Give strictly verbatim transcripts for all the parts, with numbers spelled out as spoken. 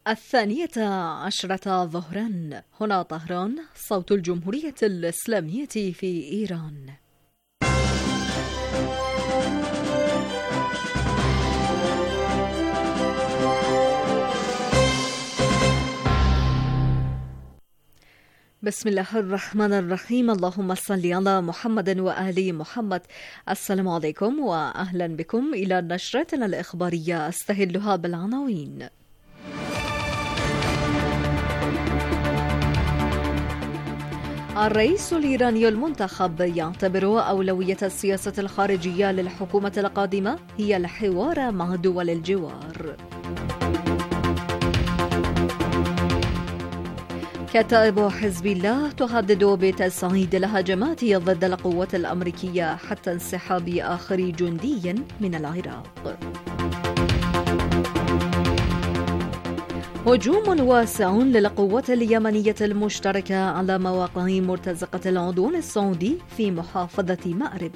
الثانية عشرة ظهرا. هنا طهران، صوت الجمهورية الإسلامية في إيران. بسم الله الرحمن الرحيم. اللهم صل على محمد وآل محمد. السلام عليكم وأهلا بكم إلى نشرتنا الإخبارية، أستهلها بالعناوين. الرئيس الإيراني المنتخب يعتبر أولوية السياسة الخارجية للحكومة القادمة هي الحوار مع دول الجوار. كتائب حزب الله تهدد بتصعيد الهجمات ضد القوات الأمريكية حتى انسحاب آخر جندي من العراق. هجوم واسع للقوات اليمنية المشتركة على مواقع مرتزقة العدوان السعودي في محافظة مأرب.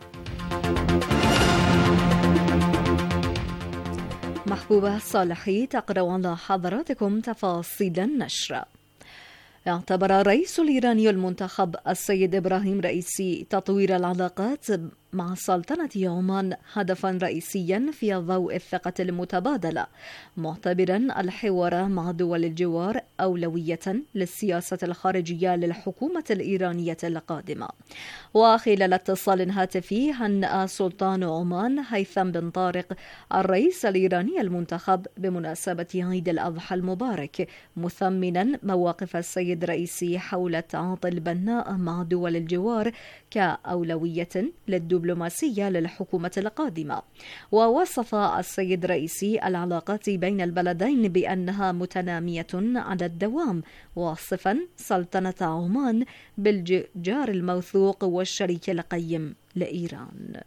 محبوبة صالحي تقرأ على حضراتكم تفاصيل النشر. اعتبر الرئيس الإيراني المنتخب السيد إبراهيم رئيسي تطوير العلاقات مع سلطنة عمان هدفا رئيسيا في ضوء الثقة المتبادلة، معتبرا الحوار مع دول الجوار أولوية للسياسة الخارجية للحكومة الإيرانية القادمة. وخلال اتصال هاتفي هنأ سلطان عمان هيثم بن طارق الرئيس الإيراني المنتخب بمناسبة عيد الأضحى المبارك، مثمنا مواقف السيد رئيسي حول التعاطي البناء مع دول الجوار كأولوية للدبلوماسية للحكومة القادمة. ووصف السيد رئيسي العلاقات بين البلدين بأنها متنامية على الدوام، واصفا سلطنة عمان بالجار الموثوق والشريك القيم لإيران.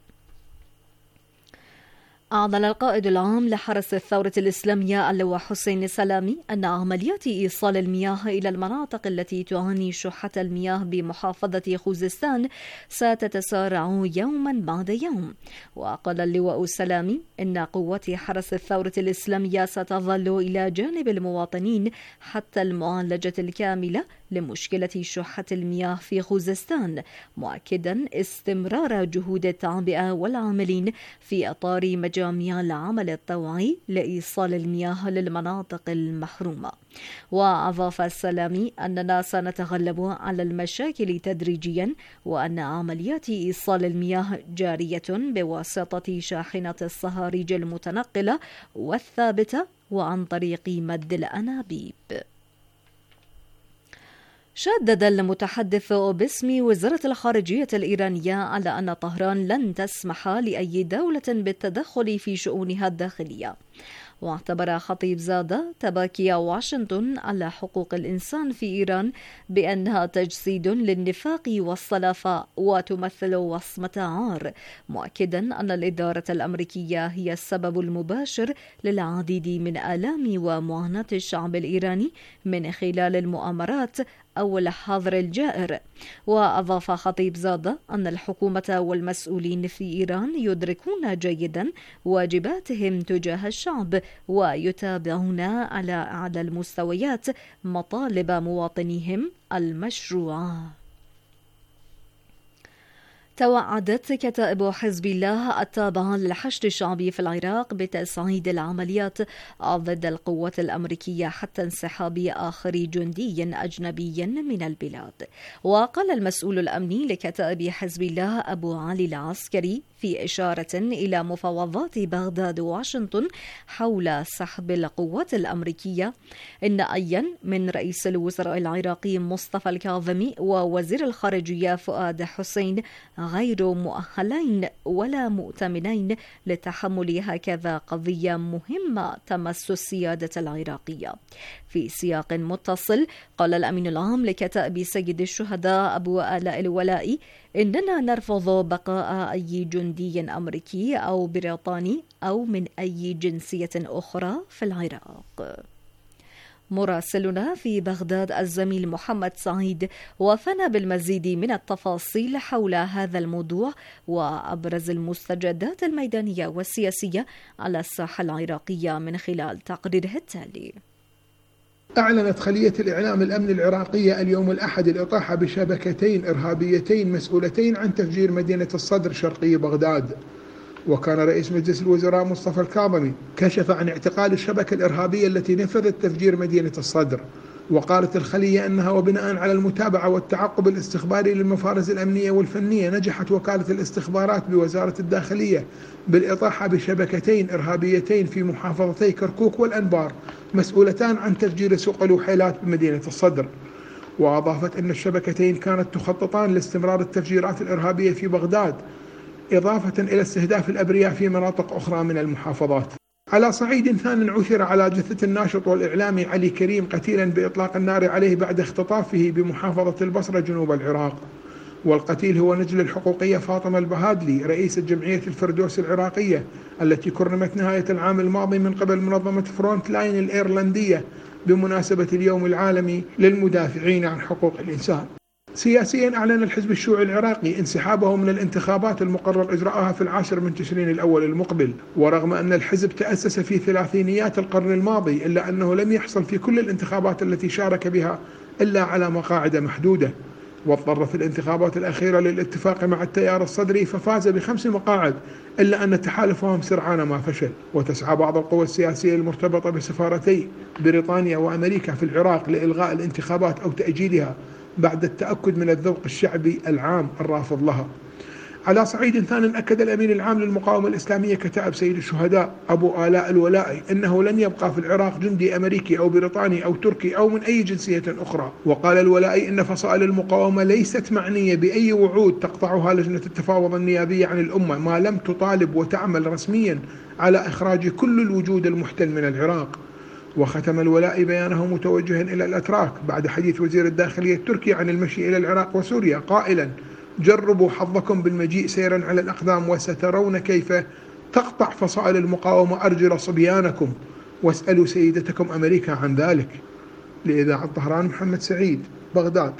أعلن القائد العام لحرس الثورة الإسلامية اللواء حسين سلامي أن عمليات إيصال المياه إلى المناطق التي تعاني شحة المياه بمحافظة خوزستان ستتسارع يوما بعد يوم. وقال اللواء سلامي إن قوات حرس الثورة الإسلامية ستظل إلى جانب المواطنين حتى المعالجة الكاملة لمشكلة شحة المياه في خوزستان، مؤكدا استمرار جهود التعبئة والعاملين في إطار مجاميع العمل الطوعي لإيصال المياه للمناطق المحرومة. وأضاف السلامي أننا سنتغلب على المشاكل تدريجيا، وأن عمليات إيصال المياه جارية بواسطة شاحنة الصهاريج المتنقلة والثابتة وعن طريق مد الأنابيب. شدد المتحدث باسم وزارة الخارجية الإيرانية على أن طهران لن تسمح لأي دولة بالتدخل في شؤونها الداخلية. واعتبر خطيب زادة تباكي واشنطن على حقوق الإنسان في إيران بأنها تجسيد للنفاق والصلافة وتمثل وصمة عار، مؤكدا أن الإدارة الأمريكية هي السبب المباشر للعديد من آلام ومعاناة الشعب الإيراني من خلال المؤامرات أو الحظر الجائر. وأضاف خطيب زادة أن الحكومة والمسؤولين في إيران يدركون جيدا واجباتهم تجاه الشعب، ويتابعون على أعلى المستويات مطالب مواطنيهم المشروعة. توعدت كتائب حزب الله التابعة للحشد الشعبي في العراق بتصعيد العمليات ضد القوات الأمريكية حتى انسحاب آخر جندي أجنبي من البلاد. وقال المسؤول الأمني لكتائب حزب الله أبو علي العسكري في إشارة إلى مفاوضات بغداد وواشنطن حول سحب القوات الأمريكية إن أيا من رئيس الوزراء العراقي مصطفى الكاظمي ووزير الخارجية فؤاد حسين غير مؤهلين ولا مؤتمنين لتحمل هكذا قضية مهمة تمس السيادة العراقية. في سياق متصل قال الأمين العام لكتائب سيد الشهداء أبو آلاء الولائي إننا نرفض بقاء أي جندي أمريكي أو بريطاني أو من أي جنسية أخرى في العراق. مراسلنا في بغداد الزميل محمد سعيد وفانا بالمزيد من التفاصيل حول هذا الموضوع وأبرز المستجدات الميدانية والسياسية على الساحة العراقية من خلال تقريره التالي. أعلنت خلية الإعلام الأمن العراقية اليوم الأحد الإطاحة بشبكتين إرهابيتين مسؤولتين عن تفجير مدينة الصدر شرقي بغداد. وكان رئيس مجلس الوزراء مصطفى الكاظمي كشف عن اعتقال الشبكة الإرهابية التي نفذت تفجير مدينة الصدر. وقالت الخلية أنها وبناء على المتابعة والتعقب الاستخباري للمفارز الأمنية والفنية نجحت وكالة الاستخبارات بوزارة الداخلية بالإطاحة بشبكتين إرهابيتين في محافظتي كركوك والأنبار مسؤولتان عن تفجير سوق الوحيلات بمدينة الصدر. وأضافت أن الشبكتين كانت تخططان لاستمرار التفجيرات الإرهابية في بغداد إضافة إلى استهداف الأبرياء في مناطق أخرى من المحافظات. على صعيد ثان عثر على جثة الناشط والإعلامي علي كريم قتيلا بإطلاق النار عليه بعد اختطافه بمحافظة البصرة جنوب العراق. والقتيل هو نجل الحقوقية فاطمة البهادلي رئيسة جمعية الفردوس العراقية التي كرمت نهاية العام الماضي من قبل منظمة فرونت لاين الإيرلندية بمناسبة اليوم العالمي للمدافعين عن حقوق الإنسان. سياسيا أعلن الحزب الشيوعي العراقي انسحابه من الانتخابات المقرر إجراءها في العاشر من تشرين الأول المقبل. ورغم أن الحزب تأسس في ثلاثينيات القرن الماضي إلا أنه لم يحصل في كل الانتخابات التي شارك بها إلا على مقاعد محدودة. واضطر في الانتخابات الأخيرة للاتفاق مع التيار الصدري ففاز بخمس مقاعد إلا أن تحالفهم سرعان ما فشل. وتسعى بعض القوى السياسية المرتبطة بسفارتي بريطانيا وأمريكا في العراق لإلغاء الانتخابات أو تأجيلها بعد التأكد من الذوق الشعبي العام الرافض لها. على صعيد ثان أكد الأمين العام للمقاومة الإسلامية كتائب سيد الشهداء أبو آلاء الولائي أنه لن يبقى في العراق جندي أمريكي أو بريطاني أو تركي أو من أي جنسية أخرى. وقال الولائي أن فصائل المقاومة ليست معنية بأي وعود تقطعها لجنة التفاوض النيابية عن الأمة ما لم تطالب وتعمل رسميا على إخراج كل الوجود المحتل من العراق. وختم الولائي بيانه متوجها إلى الأتراك بعد حديث وزير الداخلية التركي عن المشي إلى العراق وسوريا قائلا: جربوا حظكم بالمجيء سيرا على الأقدام وسترون كيف تقطع فصائل المقاومة أرجل صبيانكم، واسألوا سيدتكم أمريكا عن ذلك. لإذاعة طهران محمد سعيد، بغداد.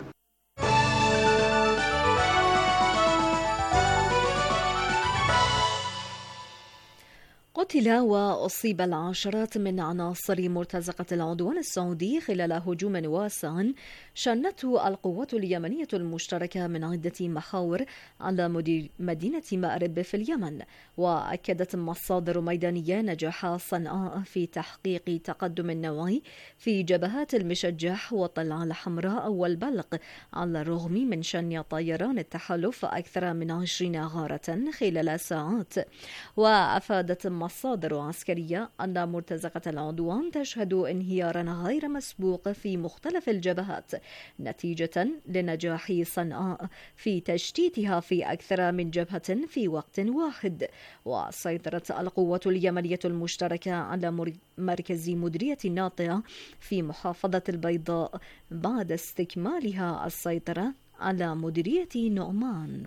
قتل وأصيب العشرات من عناصر مرتزقة العدوان السعودي خلال هجوم واسع شنته القوات اليمنية المشتركة من عدة محاور على مدينة مأرب في اليمن. وأكدت مصادر ميدانية نجاح صنعاء في تحقيق تقدم نوعي في جبهات المشجح والطلعة الحمراء والبلق على الرغم من شن طيران التحالف أكثر من عشرين غارة خلال ساعات. وأفادت مصادر عسكرية أن مرتزقة العدوان تشهد انهيارا غير مسبوق في مختلف الجبهات نتيجة لنجاح صنعاء في تشتيتها في أكثر من جبهة في وقت واحد. وسيطرت القوات اليمنية المشتركة على مركز مديرية الناطقة في محافظة البيضاء بعد استكمالها السيطرة على مديرية نعمان.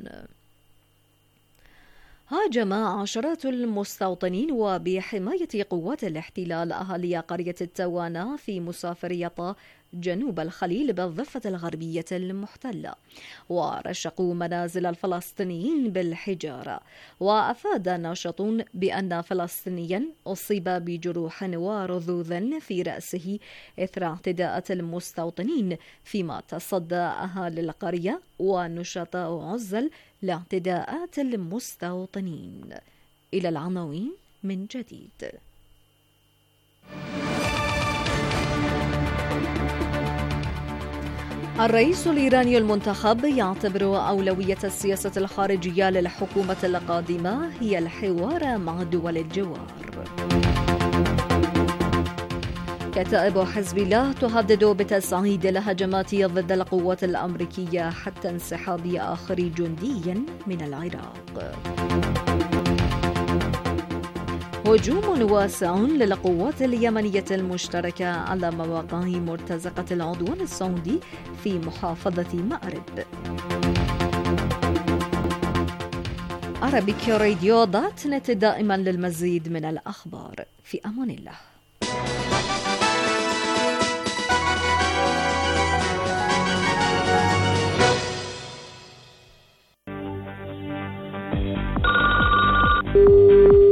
هاجم عشرات المستوطنين وبحماية قوات الاحتلال أهالي قرية التوانة في مسافرية جنوب الخليل بالضفة الغربية المحتلة، ورشقوا منازل الفلسطينيين بالحجارة. وأفاد ناشطون بأن فلسطينيا أصيب بجروح ورذوذ في رأسه إثر اعتداءات المستوطنين، فيما تصدى أهالي القرية ونشطاء عزل لاعتداءات المستوطنين. إلى العناوين من جديد. الرئيس الإيراني المنتخب يعتبر أولوية السياسة الخارجية للحكومة القادمة هي الحوار مع دول الجوار. كتائب حزب الله تهدد بتصعيد الهجمات ضد القوات الأمريكية حتى انسحاب آخر جندي من العراق. هجوم واسع للقوات اليمنية المشتركة على مواقع مرتزقة العدوان السعودي في محافظة مأرب. عربيك راديو دوت نت دائما للمزيد من الأخبار. في أمان الله.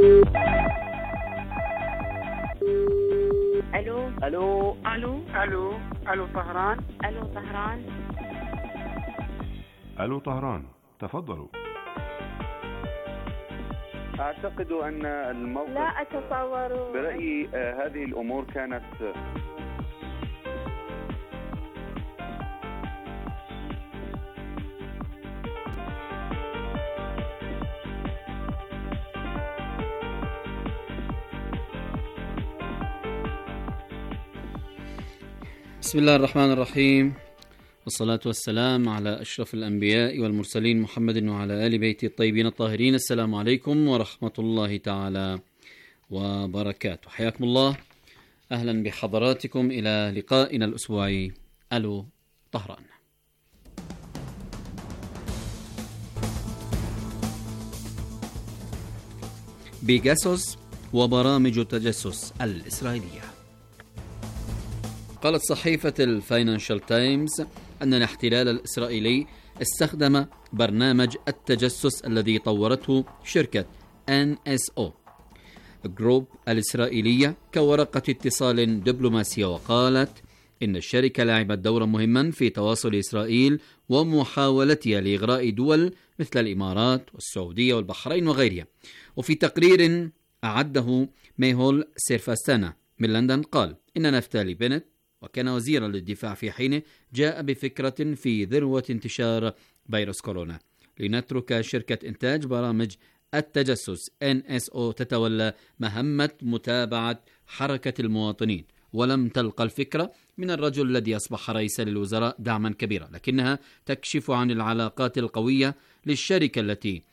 الو الو الو الو ألو طهران. ألو طهران. ألو طهران، تفضلوا. أعتقد أن الموقف لا أتصور. برأيي آه هذه الأمور كانت بسم الله الرحمن الرحيم، والصلاة والسلام على أشرف الأنبياء والمرسلين محمد وعلى آل بيته الطيبين الطاهرين. السلام عليكم ورحمة الله تعالى وبركاته. حياكم الله، أهلا بحضراتكم إلى لقائنا الأسبوعي ألو طهران. بيجاسوس وبرامج التجسس الإسرائيلية. قالت صحيفة الفاينانشال تايمز أن الاحتلال الإسرائيلي استخدم برنامج التجسس الذي طورته شركة إن إس أو جروب الإسرائيلية كورقة اتصال دبلوماسية، وقالت إن الشركة لعبت دورا مهما في تواصل إسرائيل ومحاولتها لإغراء دول مثل الإمارات والسعودية والبحرين وغيرها. وفي تقرير أعده ميهول سيرفاستانا من لندن قال إن نفتالي بنت، وكان وزيرا للدفاع في حينه، جاء بفكرة في ذروة انتشار فيروس كورونا لنترك شركة إنتاج برامج التجسس إن إس أو تتولى مهمة متابعة حركة المواطنين، ولم تلقى الفكرة من الرجل الذي أصبح رئيسا للوزراء دعما كبيرا، لكنها تكشف عن العلاقات القوية للشركة التي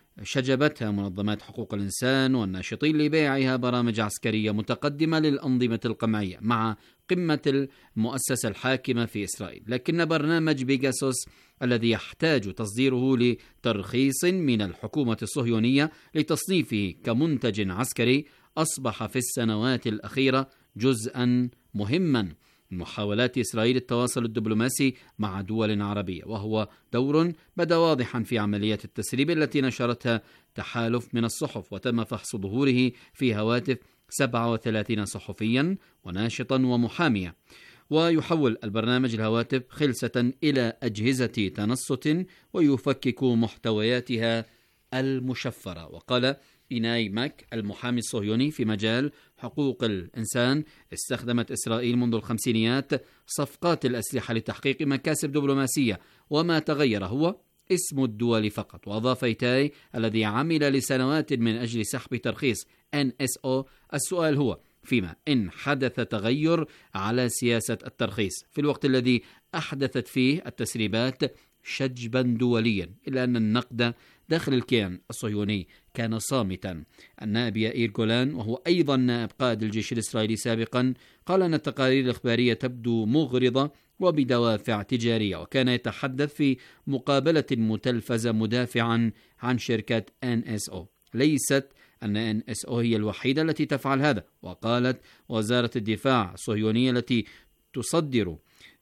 شجبتها منظمات حقوق الإنسان والناشطين لبيعها برامج عسكرية متقدمة للأنظمة القمعية مع قمة المؤسسة الحاكمة في إسرائيل. لكن برنامج بيجاسوس الذي يحتاج تصديره لترخيص من الحكومة الصهيونية لتصنيفه كمنتج عسكري أصبح في السنوات الأخيرة جزءا مهما من محاولات إسرائيل التواصل الدبلوماسي مع دول عربية، وهو دور بدا واضحا في عمليات التسريب التي نشرتها تحالف من الصحف، وتم فحص ظهوره في هواتف سبعة وثلاثين صحفيا وناشطا ومحامية. ويحول البرنامج الهواتف خلسة إلى أجهزة تنصت ويفكك محتوياتها المشفرة. وقال إيناي ماك المحامي الصهيوني في مجال حقوق الإنسان: استخدمت إسرائيل منذ الخمسينيات صفقات الأسلحة لتحقيق مكاسب دبلوماسية، وما تغير هو اسم الدول فقط. وأضاف إيتاي الذي عمل لسنوات من أجل سحب ترخيص إن إس أو: السؤال هو فيما إن حدث تغير على سياسة الترخيص في الوقت الذي أحدثت فيه التسريبات شجبا دوليا، إلا أن النقد داخل الكيان الصهيوني كان صامتا. النائب يائير جولان، وهو أيضا نائب قائد الجيش الإسرائيلي سابقا، قال أن التقارير الإخبارية تبدو مغرضة وبدوافع تجارية، وكان يتحدث في مقابلة متلفزة مدافعا عن شركة إن إس أو. ليست أن إن إس أو هي الوحيدة التي تفعل هذا. وقالت وزارة الدفاع الصهيونية التي تصدر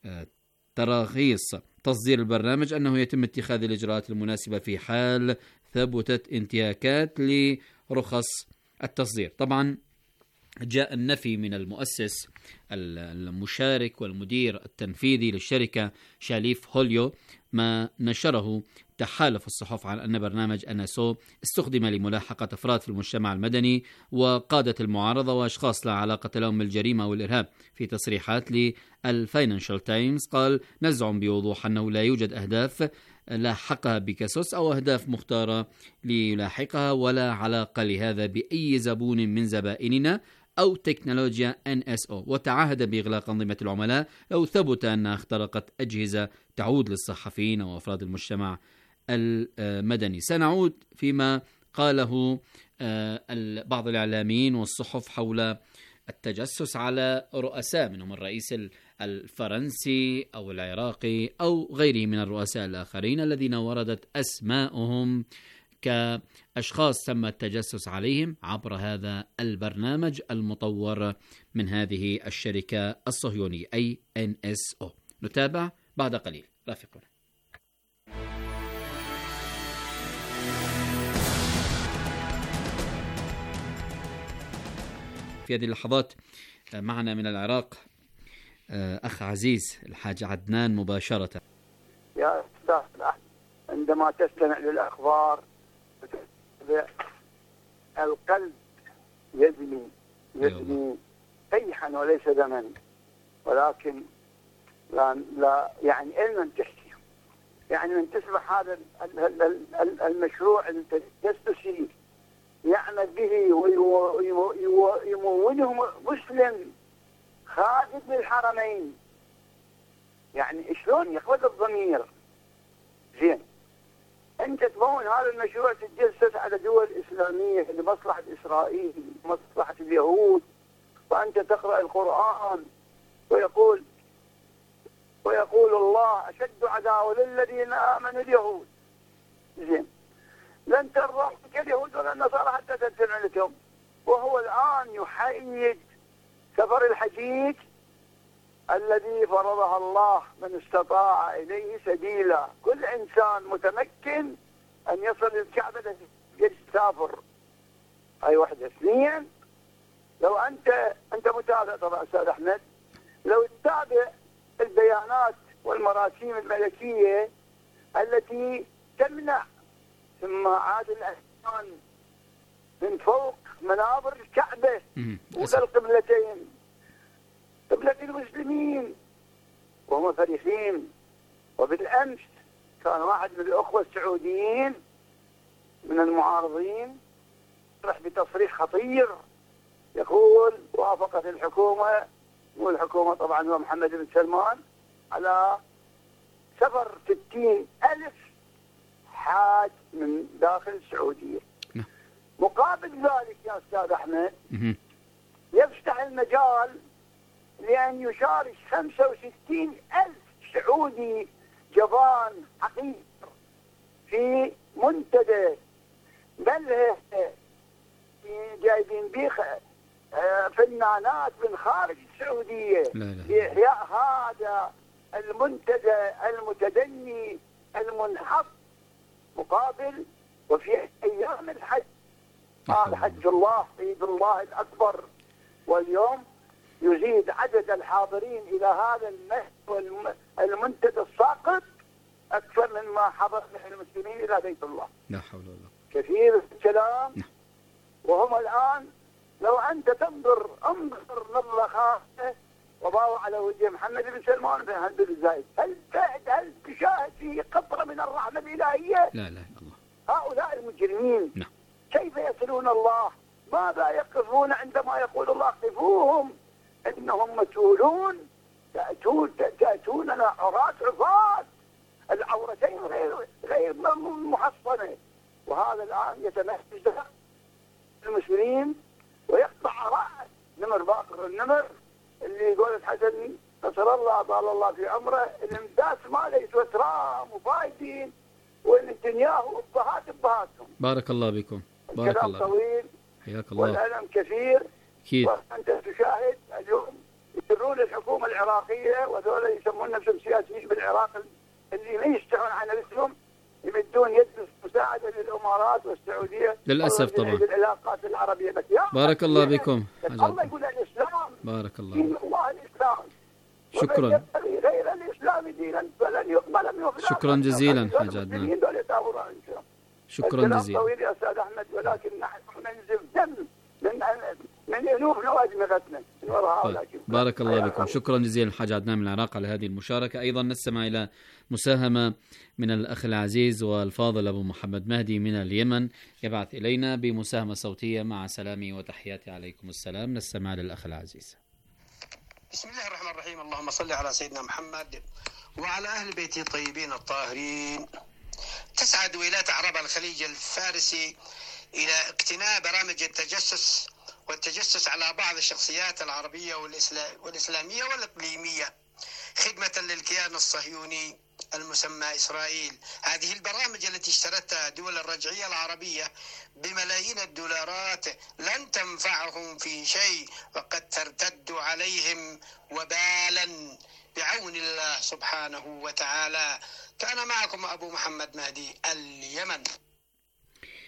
تراخيص تصدير البرنامج أنه يتم اتخاذ الإجراءات المناسبة في حال ثبتت انتهاكات لرخص التصدير. طبعا جاء النفي من المؤسس المشارك والمدير التنفيذي للشركة شاليف هوليو، ما نشره تحالف الصحف عن أن برنامج إن إس أو استخدم لملاحقة أفراد في المجتمع المدني وقادة المعارضة وأشخاص لا علاقة لهم بالجريمة والإرهاب. في تصريحات للفاينانشال تايمز قال: نزعم بوضوح أنه لا يوجد أهداف لاحقها بيجاسوس أو أهداف مختارة ليلاحقها، ولا علاقة لهذا بأي زبون من زبائننا أو تكنولوجيا إن إس أو. وتعهد بإغلاق أنظمة العملاء لو ثبت أنها اخترقت أجهزة تعود للصحفيين وأفراد المجتمع المدني. سنعود فيما قاله بعض الإعلاميين والصحف حول التجسس على رؤساء، منهم الرئيس الفرنسي أو العراقي أو غيره من الرؤساء الآخرين الذين وردت أسماءهم كأشخاص تم التجسس عليهم عبر هذا البرنامج المطور من هذه الشركة الصهيونية أي إن إس أو. نتابع بعد قليل، رافقنا. في هذه اللحظات معنا من العراق أخ عزيز الحاج عدنان مباشرة. يا أستاذ، عندما تستمع للأخبار القلب يزني يزني صيحا وليس دما، ولكن لا, لا يعني علما تحكي، يعني من تسمع هذا المشروع التجسسي يعمل به ويموله مسلم خادم للحرمين، يعني شلون يخوض الضمير؟ زين، انت تمون هذا المشروع تتجسس على دول اسلاميه لمصلحه اسرائيل، لمصلحه اليهود، وانت تقرا القران ويقول ويقول الله اشد عداوه للذين امنوا اليهود. زين، لن ترضى اليهود ولا النصارى حتى تتبع لكم، وهو الان يحيد سفر الحجيج الذي فرضها الله من استطاع إليه سبيلا. كل إنسان متمكن أن يصل للكعبة يسافر. أي واحدة. اثنين، لو أنت أنت متابع طبعا أستاذ أحمد، لو تتابع البيانات والمراسيم الملكية التي تمنع سماعات الأذان من فوق منابر الكعبة وذا القبلتين، قبلة المسلمين وهم فرحين. وبالأمس كان واحد من الأخوة السعوديين من المعارضين صرح بتصريح خطير يقول وافقت الحكومة، والحكومة طبعا هو محمد بن سلمان، على سفر ستين ألف حاج من داخل السعودية. مقابل ذلك يا أستاذ أحمد يفتح المجال لأن يشارك خمسة وستين ألف سعودي جبان حقيقي في منتدى، بل جايبين بيه فنانات من خارج السعودية لإحياء هذا المنتدى المتدني المنحط. مقابل وفي أيام الحج، هذا حج الله عيد الله الأكبر، واليوم يزيد عدد الحاضرين إلى هذا المنتدى الساقط أكثر مما حضر من المسلمين إلى بيت الله. لا حول ولا كثير الكلام. وهم الآن لو أنت تنظر انظر نظرة خاصة وضعوا على وجه محمد بن سلمان بن هند الزايد، هل تعد هل تشاهد فيه قطرة من الرحمة الإلهية؟ لا لا الله. هؤلاء المجرمين نعم. كيف يصلون الله؟ ماذا يقفون عندما يقول الله قفوهم إنهم مسؤولون؟ تأتون تأتوننا عراة عفاة، العورتين غير غير محصنة، وهذا الآن يتمهد المسلمين ويقطع رأس نمر باقر النمر اللي يقول حسن نصر الله طال الله في عمره الامداس ماله يسوى ترام وفايدين، والنتنياهو ابهات ابهاتهم. بارك الله بكم. بارك الله. طويل. حياك الله. والألم كثير. أكيد. وأنت تشاهد اليوم يسرون الحكومة العراقية وذولا يسمون نفسهم سياسيين بالعراق اللي ما يستحون عن نفسهم، يمدون يد مساعدة للإمارات والسعودية للأسف طبعا بالعلاقات العربية. بس بارك الله بكم. الله يقول الإسلام بارك الله. دين الله الإسلام. شكرا. غير الإسلام دينا فلن يقبل منه. شكرا جزيلا حاج عدنان. شكرا جزيلا. طويل يا أستاذ أحمد، ولكن نحن ننزف دم من من ألوف نواجمتنا. بارك الله بكم. شكرا جزيلا حاج عدنان من العراق على هذه المشاركة. أيضا نستمع إلى مساهمة من الأخ العزيز والفاضل أبو محمد مهدي من اليمن، يبعث إلينا بمساهمة صوتية مع سلامي وتحياتي عليكم السلام. نستمع للأخ العزيز. بسم الله الرحمن الرحيم. اللهم صل على سيدنا محمد وعلى أهل بيته الطيبين الطاهرين. تسعى ولايات عرب الخليج الفارسي إلى اقتناء برامج التجسس والتجسس على بعض الشخصيات العربية والإسلامية والإقليمية خدمة للكيان الصهيوني المسمى إسرائيل. هذه البرامج التي اشترتها دول الرجعية العربية بملايين الدولارات لن تنفعهم في شيء، وقد ترتد عليهم وبالا بعون الله سبحانه وتعالى. كان معكم أبو محمد مهدي اليمن.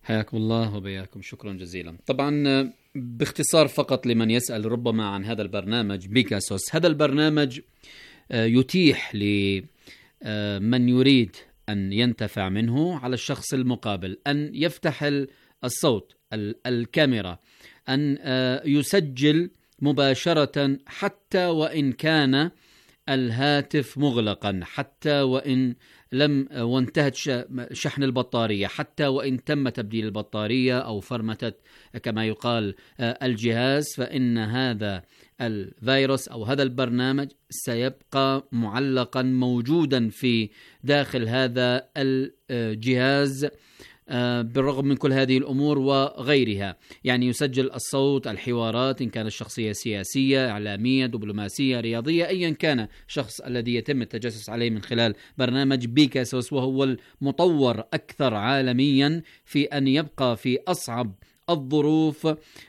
حياكم الله وبياكم، شكرا جزيلا. طبعا باختصار فقط لمن يسأل ربما عن هذا البرنامج بيجاسوس، هذا البرنامج يتيح لمن يريد أن ينتفع منه على الشخص المقابل أن يفتح الصوت، الكاميرا، أن يسجل مباشرة حتى وإن كان الهاتف مغلقا، حتى وإن لم وانتهت شحن البطارية، حتى وإن تم تبديل البطارية أو فرمتت كما يقال الجهاز، فإن هذا الفيروس أو هذا البرنامج سيبقى معلقا موجودا في داخل هذا الجهاز بالرغم من كل هذه الأمور وغيرها. يعني يسجل الصوت، الحوارات، إن كانت الشخصية سياسية، إعلامية، دبلوماسية، رياضية، أيا كان الشخص الذي يتم التجسس عليه من خلال برنامج بيجاسوس، وهو المطور أكثر عالميا في أن يبقى في أصعب الظروف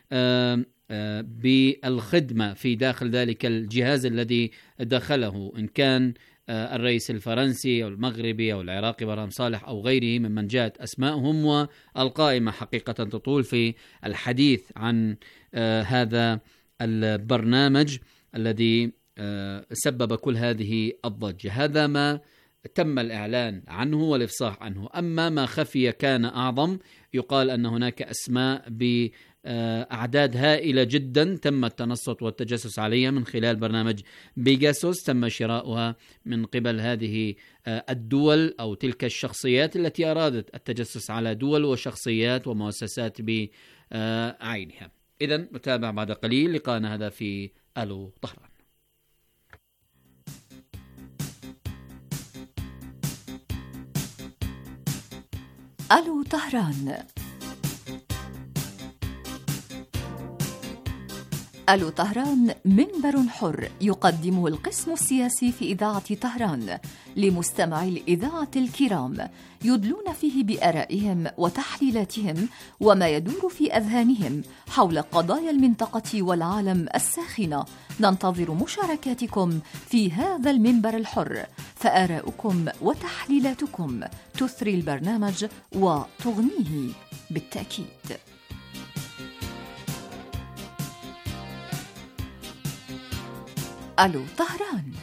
بالخدمة في داخل ذلك الجهاز الذي دخله، إن كان الرئيس الفرنسي أو المغربي أو العراقي برهام صالح أو غيره ممن جاءت أسماءهم، والقائمة حقيقة تطول في الحديث عن هذا البرنامج الذي سبب كل هذه الضجة. هذا ما تم الإعلان عنه والإفصاح عنه. أما ما خفي كان أعظم، يقال أن هناك أسماء ب أعداد هائلة جدا تم التنصت والتجسس عليها من خلال برنامج بيجاسوس، تم شراؤها من قبل هذه الدول أو تلك الشخصيات التي أرادت التجسس على دول وشخصيات ومؤسسات بعينها. إذن نتابع بعد قليل لقاءنا هذا في ألو طهران. ألو طهران. ألو طهران منبر حر يقدمه القسم السياسي في إذاعة طهران لمستمعي الإذاعة الكرام، يدلون فيه بآرائهم وتحليلاتهم وما يدور في أذهانهم حول قضايا المنطقة والعالم الساخنة. ننتظر مشاركاتكم في هذا المنبر الحر، فآراؤكم وتحليلاتكم تثري البرنامج وتغنيه بالتأكيد. ألو طهران.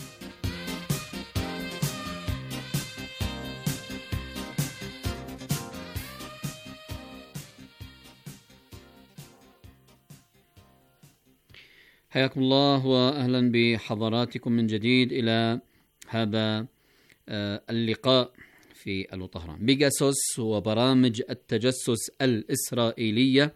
حياكم الله وأهلا بحضراتكم من جديد إلى هذا اللقاء في ألو طهران. بيجاسوس هو برامج التجسس الإسرائيلية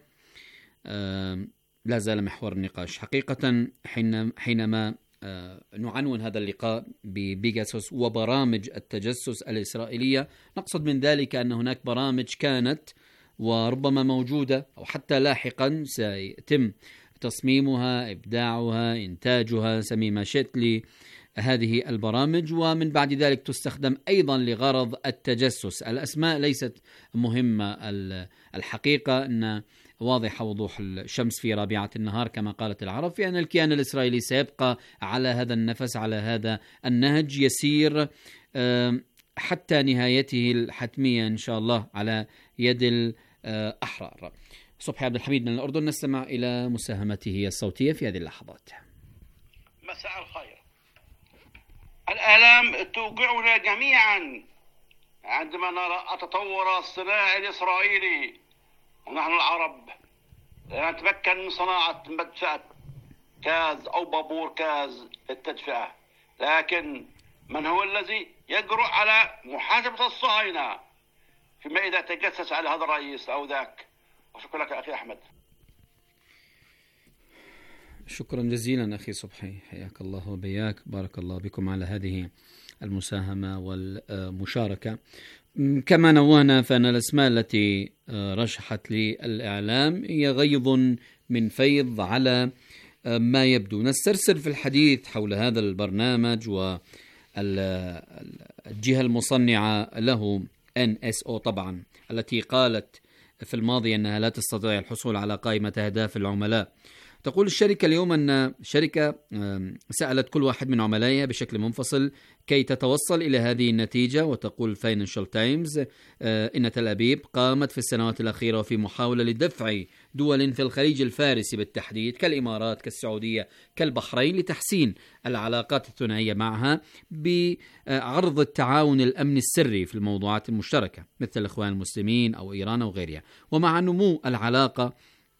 لا زال محور النقاش حقيقة. حينما نعنون هذا اللقاء ببيجاسوس وبرامج التجسس الإسرائيلية، نقصد من ذلك أن هناك برامج كانت وربما موجودة أو حتى لاحقا سيتم تصميمها، إبداعها، إنتاجها، سمي ما شئت لهذه البرامج، ومن بعد ذلك تستخدم أيضا لغرض التجسس. الأسماء ليست مهمة، الحقيقة أن واضحة وضوح الشمس في رابعة النهار كما قالت العرب، في أن الكيان الإسرائيلي سيبقى على هذا النفس، على هذا النهج، يسير حتى نهايته الحتمية إن شاء الله على يد الأحرار. صبحي عبد الحميد من الأردن، نستمع إلى مساهمته الصوتية في هذه اللحظات. مساء الخير. الآلام توقعنا جميعا عندما نرى التطور الصناعي الإسرائيلي، ونحن العرب لا نتمكن من صناعة مدفأة كاز أو بابور كاز للتدفئة، لكن من هو الذي يجرؤ على محاسبة الصهاينة فيما إذا تجسس على هذا الرئيس أو ذاك؟ وشكرا لك أخي أحمد. شكرا جزيلا أخي صبحي، حياك الله وبياك، بارك الله بكم على هذه المساهمة والمشاركة. كما نوهنا فأن الأسماء التي رشحت للإعلام هي غيض من فيض على ما يبدو. نسترسل في الحديث حول هذا البرنامج والجهة المصنعة له إن إس أو طبعا، التي قالت في الماضي أنها لا تستطيع الحصول على قائمة أهداف العملاء. تقول الشركة اليوم أن شركة سألت كل واحد من عملائها بشكل منفصل كي تتوصل إلى هذه النتيجة. وتقول فاينانشال تايمز إن تل أبيب قامت في السنوات الأخيرة في محاولة لدفع دول في الخليج الفارسي بالتحديد كالإمارات كالسعودية كالبحرين لتحسين العلاقات الثنائية معها بعرض التعاون الأمني السري في الموضوعات المشتركة مثل الإخوان المسلمين أو إيران أو غيرها. ومع نمو العلاقة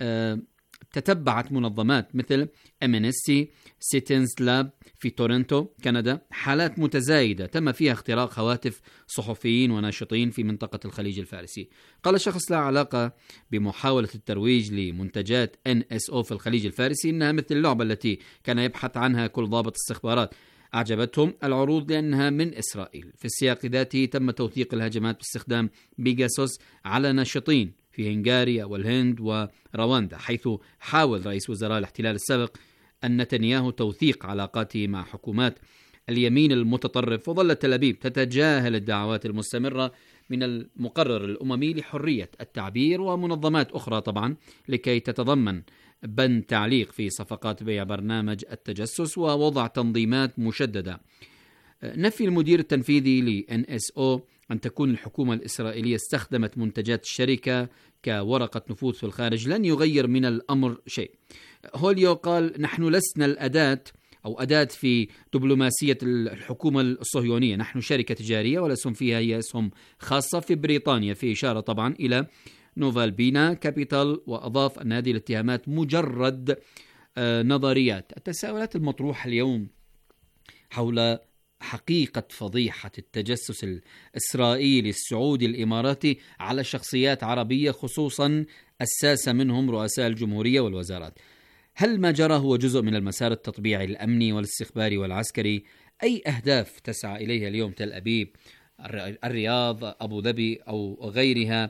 تتبعت منظمات مثل إم إن إس سي سيتنز لاب في تورنتو كندا حالات متزايدة تم فيها اختراق هواتف صحفيين وناشطين في منطقة الخليج الفارسي. قال شخص لا علاقة بمحاولة الترويج لمنتجات إن إس أو في الخليج الفارسي إنها مثل اللعبة التي كان يبحث عنها كل ضابط استخبارات. أعجبتهم العروض لأنها من إسرائيل. في السياق ذاته تم توثيق الهجمات باستخدام بيجاسوس على ناشطين في هنغاريا والهند ورواندا، حيث حاول رئيس وزراء الاحتلال السابق أن نتنياهو توثيق علاقاته مع حكومات اليمين المتطرف. وظلت تل أبيب تتجاهل الدعوات المستمرة من المقرر الأممي لحرية التعبير ومنظمات أخرى طبعا لكي تتضمن بند تعليق في صفقات بيع برنامج التجسس ووضع تنظيمات مشددة. نفي المدير التنفيذي ل إن إس أو أن تكون الحكومة الإسرائيلية استخدمت منتجات الشركة كورقة نفوذ في الخارج لن يغير من الأمر شيء. هوليو قال نحن لسنا الأداة أو أداة في دبلوماسية الحكومة الصهيونية، نحن شركة تجارية والأسهم فيها هي أسهم خاصة في بريطانيا، في إشارة طبعا إلى نوفال بينا كابيتال. وأضاف أن هذه الاتهامات مجرد نظريات. التساؤلات المطروحة اليوم حول حقيقة فضيحة التجسس الإسرائيلي السعودي الإماراتي على شخصيات عربية خصوصا الساسة منهم رؤساء الجمهورية والوزارات. هل ما جرى هو جزء من المسار التطبيعي الأمني والاستخباري والعسكري؟ أي أهداف تسعى إليها اليوم تل أبيب، الرياض، أبو ظبي أو غيرها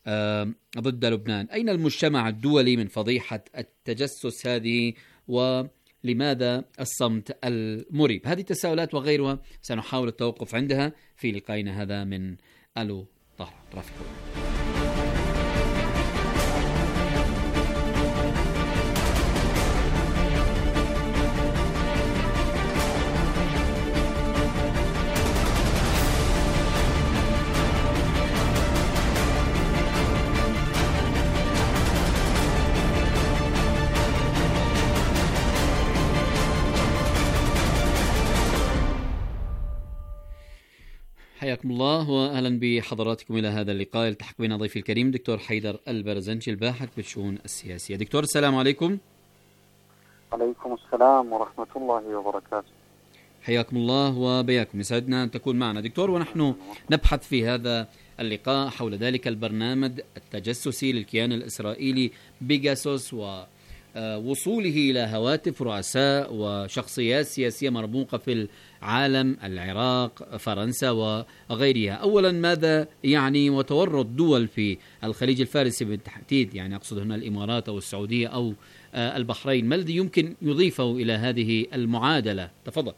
ضد لبنان؟ أين المجتمع الدولي من فضيحة التجسس هذه ولماذا الصمت المريب؟ هذه التساؤلات وغيرها سنحاول التوقف عندها في لقائنا هذا من ألو طهران. رافق حياكم الله وأهلا بحضراتكم إلى هذا اللقاء. التحق بنا ضيفي الكريم دكتور حيدر البرزنجي الباحث بالشؤون السياسية. دكتور السلام عليكم. عليكم السلام ورحمة الله وبركاته. حياكم الله وبياكم، يسعدنا أن تكون معنا دكتور، ونحن نبحث في هذا اللقاء حول ذلك البرنامج التجسسي للكيان الإسرائيلي بيجاسوس ووصوله إلى هواتف رؤساء وشخصيات سياسية مرموقة في العالم، العراق، فرنسا وغيرها. أولا ماذا يعني وتورط دول في الخليج الفارسي بالتحديد، يعني أقصد هنا الإمارات أو السعودية أو البحرين، ما الذي يمكن يضيفه إلى هذه المعادلة؟ تفضل.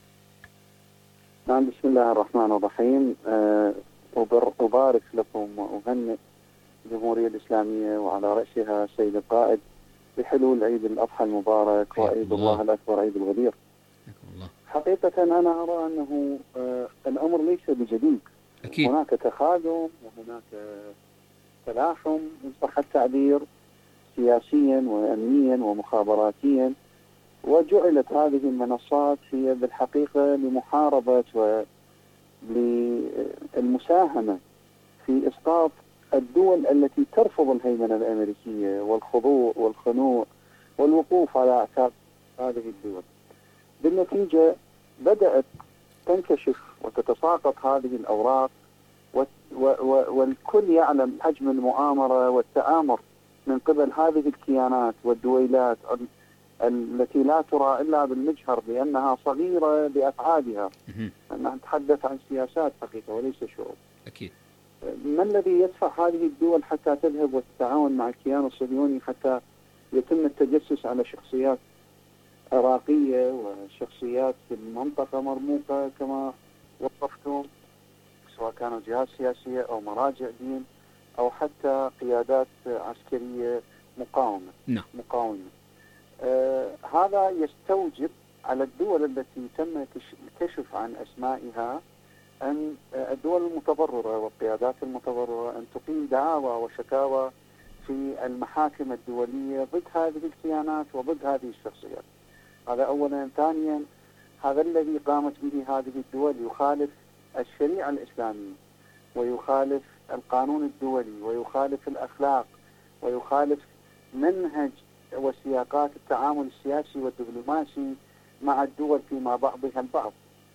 نعم، بسم الله الرحمن الرحيم. أبارك لكم وأهنئ الجمهورية الإسلامية وعلى رأسها السيد القائد بحلول عيد الأضحى المبارك وعيد الله الأكبر عيد الغدير. حقيقة أنا أرى أنه الأمر ليس بجديد. أكيد. هناك تخاذل وهناك تلاحم إن صح التعبير سياسيا وأمنيا ومخابراتيا، وجعلت هذه المنصات هي بالحقيقة لمحاربة وللمساهمة في إسقاط الدول التي ترفض الهيمنة الأمريكية والخضوع والخنوع والوقوف على أعتاب هذه الدول. بالنتيجة بدأت تنكشف وتتساقط هذه الأوراق، والكل يعلم حجم المؤامرة والتآمر من قبل هذه الكيانات والدويلات التي لا ترى إلا بالمجهر لأنها صغيرة بأفعالها. أنها نتحدث عن سياسات حقيقة وليس شعوب. أكيد. ما الذي يدفع هذه الدول حتى تذهب وتتعاون مع الكيان الصهيوني حتى يتم التجسس على شخصيات عراقية وشخصيات في المنطقة مرموقة كما وصفتم، سواء كانوا جهات سياسية أو مراجع دين أو حتى قيادات عسكرية مقاومة. نعم. مقاومة. آه هذا يستوجب على الدول التي تم الكشف عن أسمائها أن الدول المتضررة والقيادات المتضررة أن تقيم دعاوى وشكاوى في المحاكم الدولية ضد هذه الكيانات وضد هذه الشخصيات. هذا أولا. ثانيا، هذا الذي قامت به هذه الدول يخالف الشريعة الإسلامية ويخالف القانون الدولي ويخالف الأخلاق ويخالف منهج وسياقات التعامل السياسي والدبلوماسي مع الدول فيما بعضها البعض.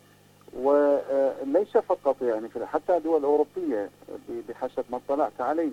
وليس فقط يعني حتى دول أوروبية بحسب ما اطلعت عليه.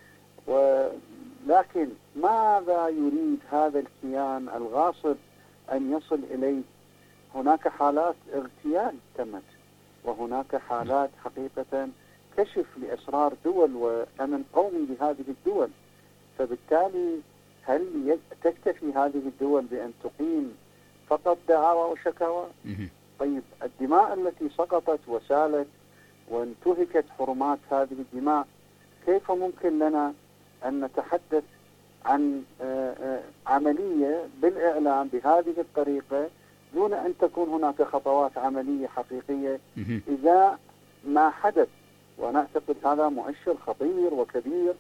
ولكن ماذا يريد هذا الكيان الغاصب أن يصل إليه؟ هناك حالات اغتيال تمت، وهناك حالات حقيقة كشف لأسرار دول وأمن قومي لهذه الدول. فبالتالي هل تكتفي هذه الدول بأن تقيم فقط دعاوى وشكاوى؟ طيب الدماء التي سقطت وسالت وانتهكت حرمات هذه الدماء، كيف ممكن لنا أن نتحدث عن عملية بالإعلام بهذه الطريقة دون أن تكون هناك خطوات عملية حقيقية إذا ما حدث؟ وأنا أعتقد هذا مؤشر خطير وكبير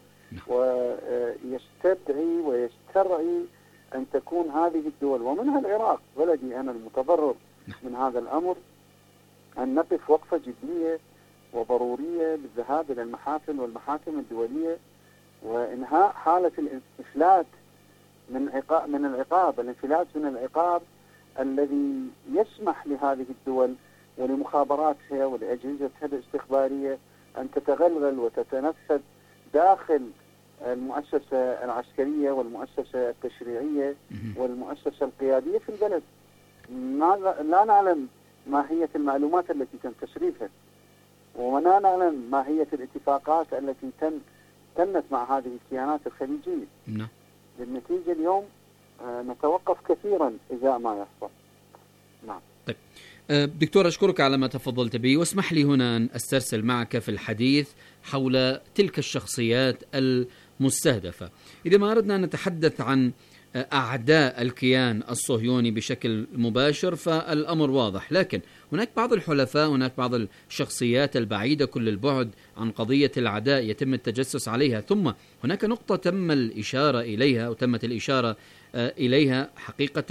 ويستدعي ويسترعي أن تكون هذه الدول ومنها العراق بلدي أنا المتضرر من هذا الأمر أن نقف وقفة جدية وضرورية بالذهاب إلى المحافل والمحاكم الدولية وإنهاء حالة الإفلات من عقاب من العقاب الانفلات من العقاب الذي يسمح لهذه الدول ولمخابراتها ولأجهزتها الاستخبارية أن تتغلغل وتتنفذ داخل المؤسسة العسكرية والمؤسسة التشريعية والمؤسسة القيادية في البلد. لا نعلم ماهية المعلومات التي تم تسريبها، ولا نعلم ماهية الاتفاقات التي تم تمت مع هذه الكيانات الخليجية. نعم. بالنتيجة اليوم نتوقف كثيرا إذا ما يحصل. نعم. طيب دكتور، أشكرك على ما تفضلت به، واسمح لي هنا أن أسترسل معك في الحديث حول تلك الشخصيات المستهدفة. إذا ما أردنا أن نتحدث عن أعداء الكيان الصهيوني بشكل مباشر فالأمر واضح، لكن هناك بعض الحلفاء، هناك بعض الشخصيات البعيدة كل البعد عن قضية العداء يتم التجسس عليها. ثم هناك نقطة تم الإشارة إليها وتمت الإشارة إليها حقيقة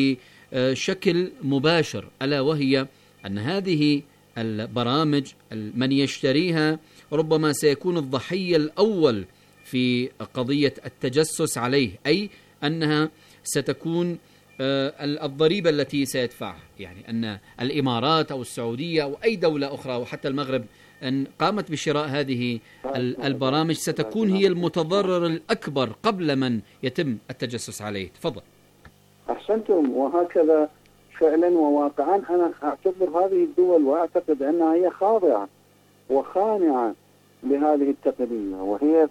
بشكل مباشر، ألا وهي أن هذه البرامج من يشتريها ربما سيكون الضحية الأول في قضية التجسس عليه، أي أنها ستكون الضريبة التي سيدفعها، يعني أن الإمارات أو السعودية أو أي دولة أخرى وحتى المغرب أن قامت بشراء هذه البرامج ستكون هي المتضرر الأكبر قبل من يتم التجسس عليه. تفضل. أحسنتم، وهكذا فعلا وواقعا أنا أعتبر هذه الدول وأعتقد أنها هي خاضعة وخانعة لهذه التقنية، وهي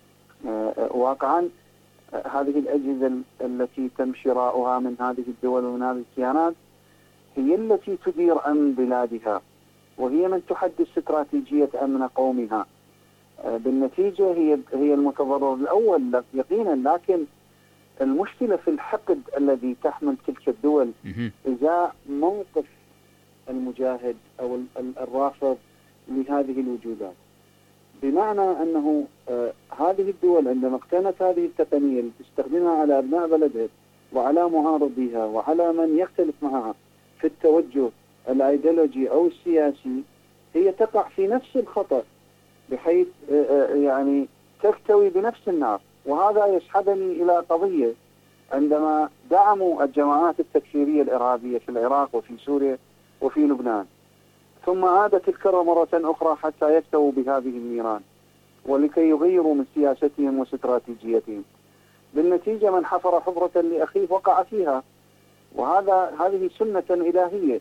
واقعا هذه الأجهزة التي تم شراؤها من هذه الدول ومن هذه الكيانات هي التي تدير أمن بلادها، وهي من تحدد استراتيجية أمن قومها. بالنتيجة هي هي المتضرر الأول يقينا، لكن المشكلة في الحقد الذي تحمل تلك الدول إذا موقف المجاهد أو الرافض لهذه الوجودات، بمعنى أنه آه هذه الدول عندما اقتنت هذه التقنية اللي تستخدمها على أبناء بلدها وعلى معارضيها وعلى من يختلف معها في التوجه الأيديولوجي أو السياسي، هي تقع في نفس الخطأ بحيث آه آه يعني تكتوي بنفس النار. وهذا يسحبني إلى قضية عندما دعموا الجماعات التكفيرية الإرهابية في العراق وفي سوريا وفي لبنان، ثم عادت الكرة مرة أخرى حتى يكتووا بهذه النيران ولكي يغيروا من سياستهم واستراتيجيتهم. بالنتيجة من حفر حفرة لأخيه وقع فيها، وهذا هذه سنة إلهية،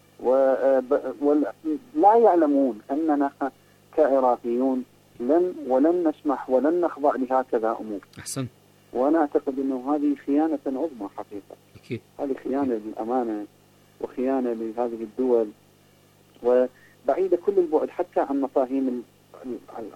ولا يعلمون أننا كعراقيون لن ولن نسمح ولن نخضع لهكذا أمور. أحسن. وأنا أعتقد أنه هذه خيانة عظمى حقيقة. أكيد. هذه خيانة للأمانة وخيانة لهذه الدول، وبعيدة كل البعد حتى عن مفاهيم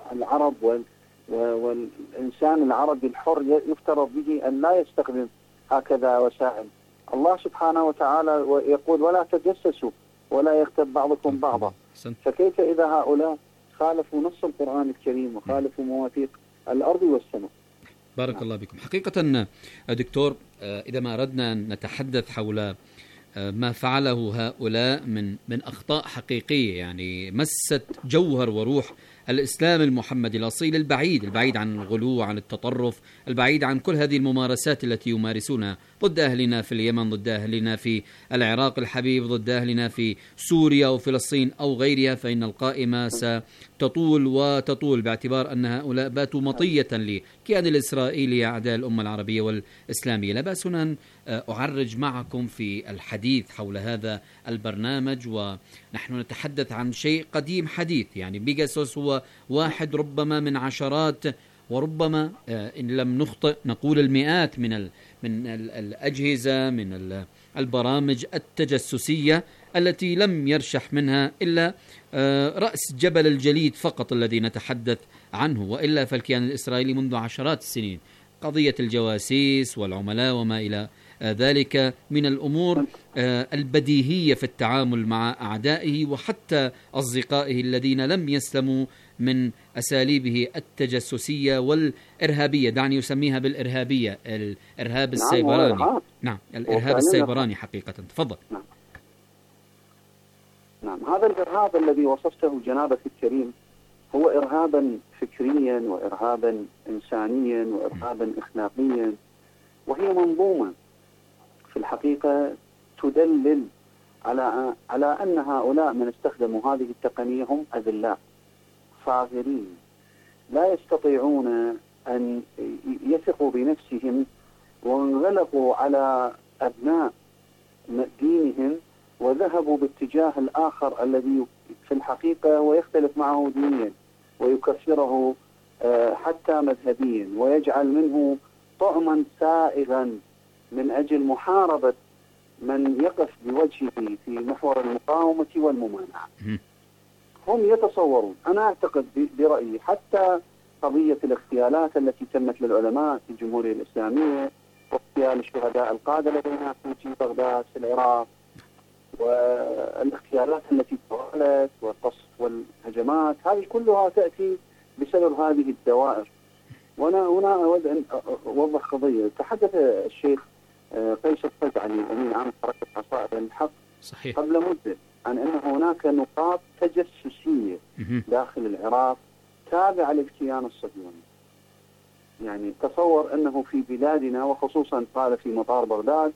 العرب والإنسان العربي الحر. يفترض به أن لا يستخدم هكذا وسائل. الله سبحانه وتعالى يقول ولا تجسسوا ولا يغتب بعضكم بعضا. فكيف إذا هؤلاء خالفوا نص القرآن الكريم وخالفوا مواثيق الأرض والسماء؟ بارك الله بكم. حقيقة دكتور، إذا ما أردنا أن نتحدث حول ما فعله هؤلاء من من أخطاء حقيقية، يعني مست جوهر وروح الإسلام المحمدي الأصيل، البعيد البعيد عن الغلو، عن التطرف، البعيد عن كل هذه الممارسات التي يمارسونها ضد أهلنا في اليمن، ضد أهلنا في العراق الحبيب، ضد أهلنا في سوريا وفلسطين أو غيرها، فإن القائمة ستطول وتطول باعتبار أن هؤلاء باتوا مطية للكيان الإسرائيلي أعداء الأمة العربية والإسلامية. لا بأس أن أعرج معكم في الحديث حول هذا البرنامج، ونحن نتحدث عن شيء قديم حديث. يعني بيجاسوس هو واحد ربما من عشرات وربما إن لم نخطئ نقول المئات من ال من ال الأجهزة، من البرامج التجسسية التي لم يرشح منها إلا رأس جبل الجليد فقط الذي نتحدث عنه، وإلا فالكيان الإسرائيلي منذ عشرات السنين قضية الجواسيس والعملاء وما إلى ذلك من الأمور البديهية في التعامل مع أعدائه وحتى أصدقائه الذين لم يسلموا من أساليبه التجسسية والإرهابية. دعني أسميها بالإرهابية، الإرهاب السيبراني. نعم, نعم الإرهاب السيبراني حقيقة. تفضل. نعم. نعم هذا الإرهاب الذي وصفته جنابك الكريم هو إرهابا فكريا وإرهابا إنسانيا وإرهابا إخلاقيا، وهي منظومة في الحقيقة تدلل على على أن هؤلاء من استخدموا هذه التقنية هم أذلاء صاغرين لا يستطيعون أن يثقوا بنفسهم، وانغلقوا على أبناء دينهم وذهبوا باتجاه الآخر الذي في الحقيقة ويختلف معه دينيا ويكفره حتى مذهبيا، ويجعل منه طعما سائغا من أجل محاربة من يقف بوجهه في محور المقاومة والممانعة. هم يتصورون، أنا أعتقد برأيي حتى قضية الاغتيالات التي تمت للعلماء في الجمهورية الإسلامية واغتيال الشهداء القادة لدينا في بغداد في العراق، والاغتيالات التي توالت والقصف والهجمات، هذه كلها تأتي بسبب هذه الدوائر. وأنا هنا أود أن أوضح قضية. تحدث الشيخ قيس الفزعلي أمين عام حركة عصائر الحق صحيح. قبل مدة عن أن هناك نقاط تجسسية داخل العراق تابعة للكيان الصهيوني. يعني تصور أنه في بلادنا وخصوصا قال في مطار بغداد